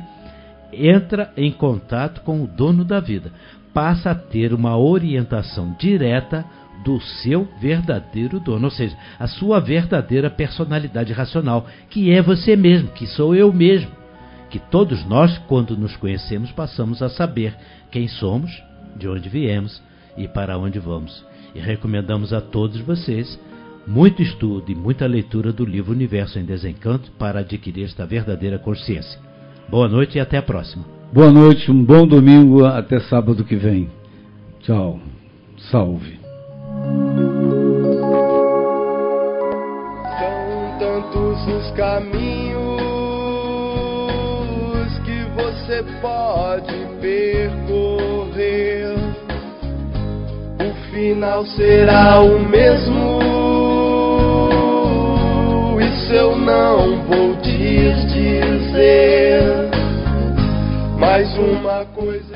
entra em contato com o dono da vida, passa a ter uma orientação direta do seu verdadeiro dono, ou seja, a sua verdadeira personalidade racional, que é você mesmo, que sou eu mesmo, que todos nós, quando nos conhecemos, passamos a saber quem somos, de onde viemos e para onde vamos. E recomendamos a todos vocês muito estudo e muita leitura do livro Universo em Desencanto para adquirir esta verdadeira consciência. Boa noite e até a próxima. Boa noite, um bom domingo, até sábado que vem. Tchau. Salve. São tantos os caminhos que você pode percorrer. O final será o mesmo. Isso eu não vou te dizer. Mais uma coisa.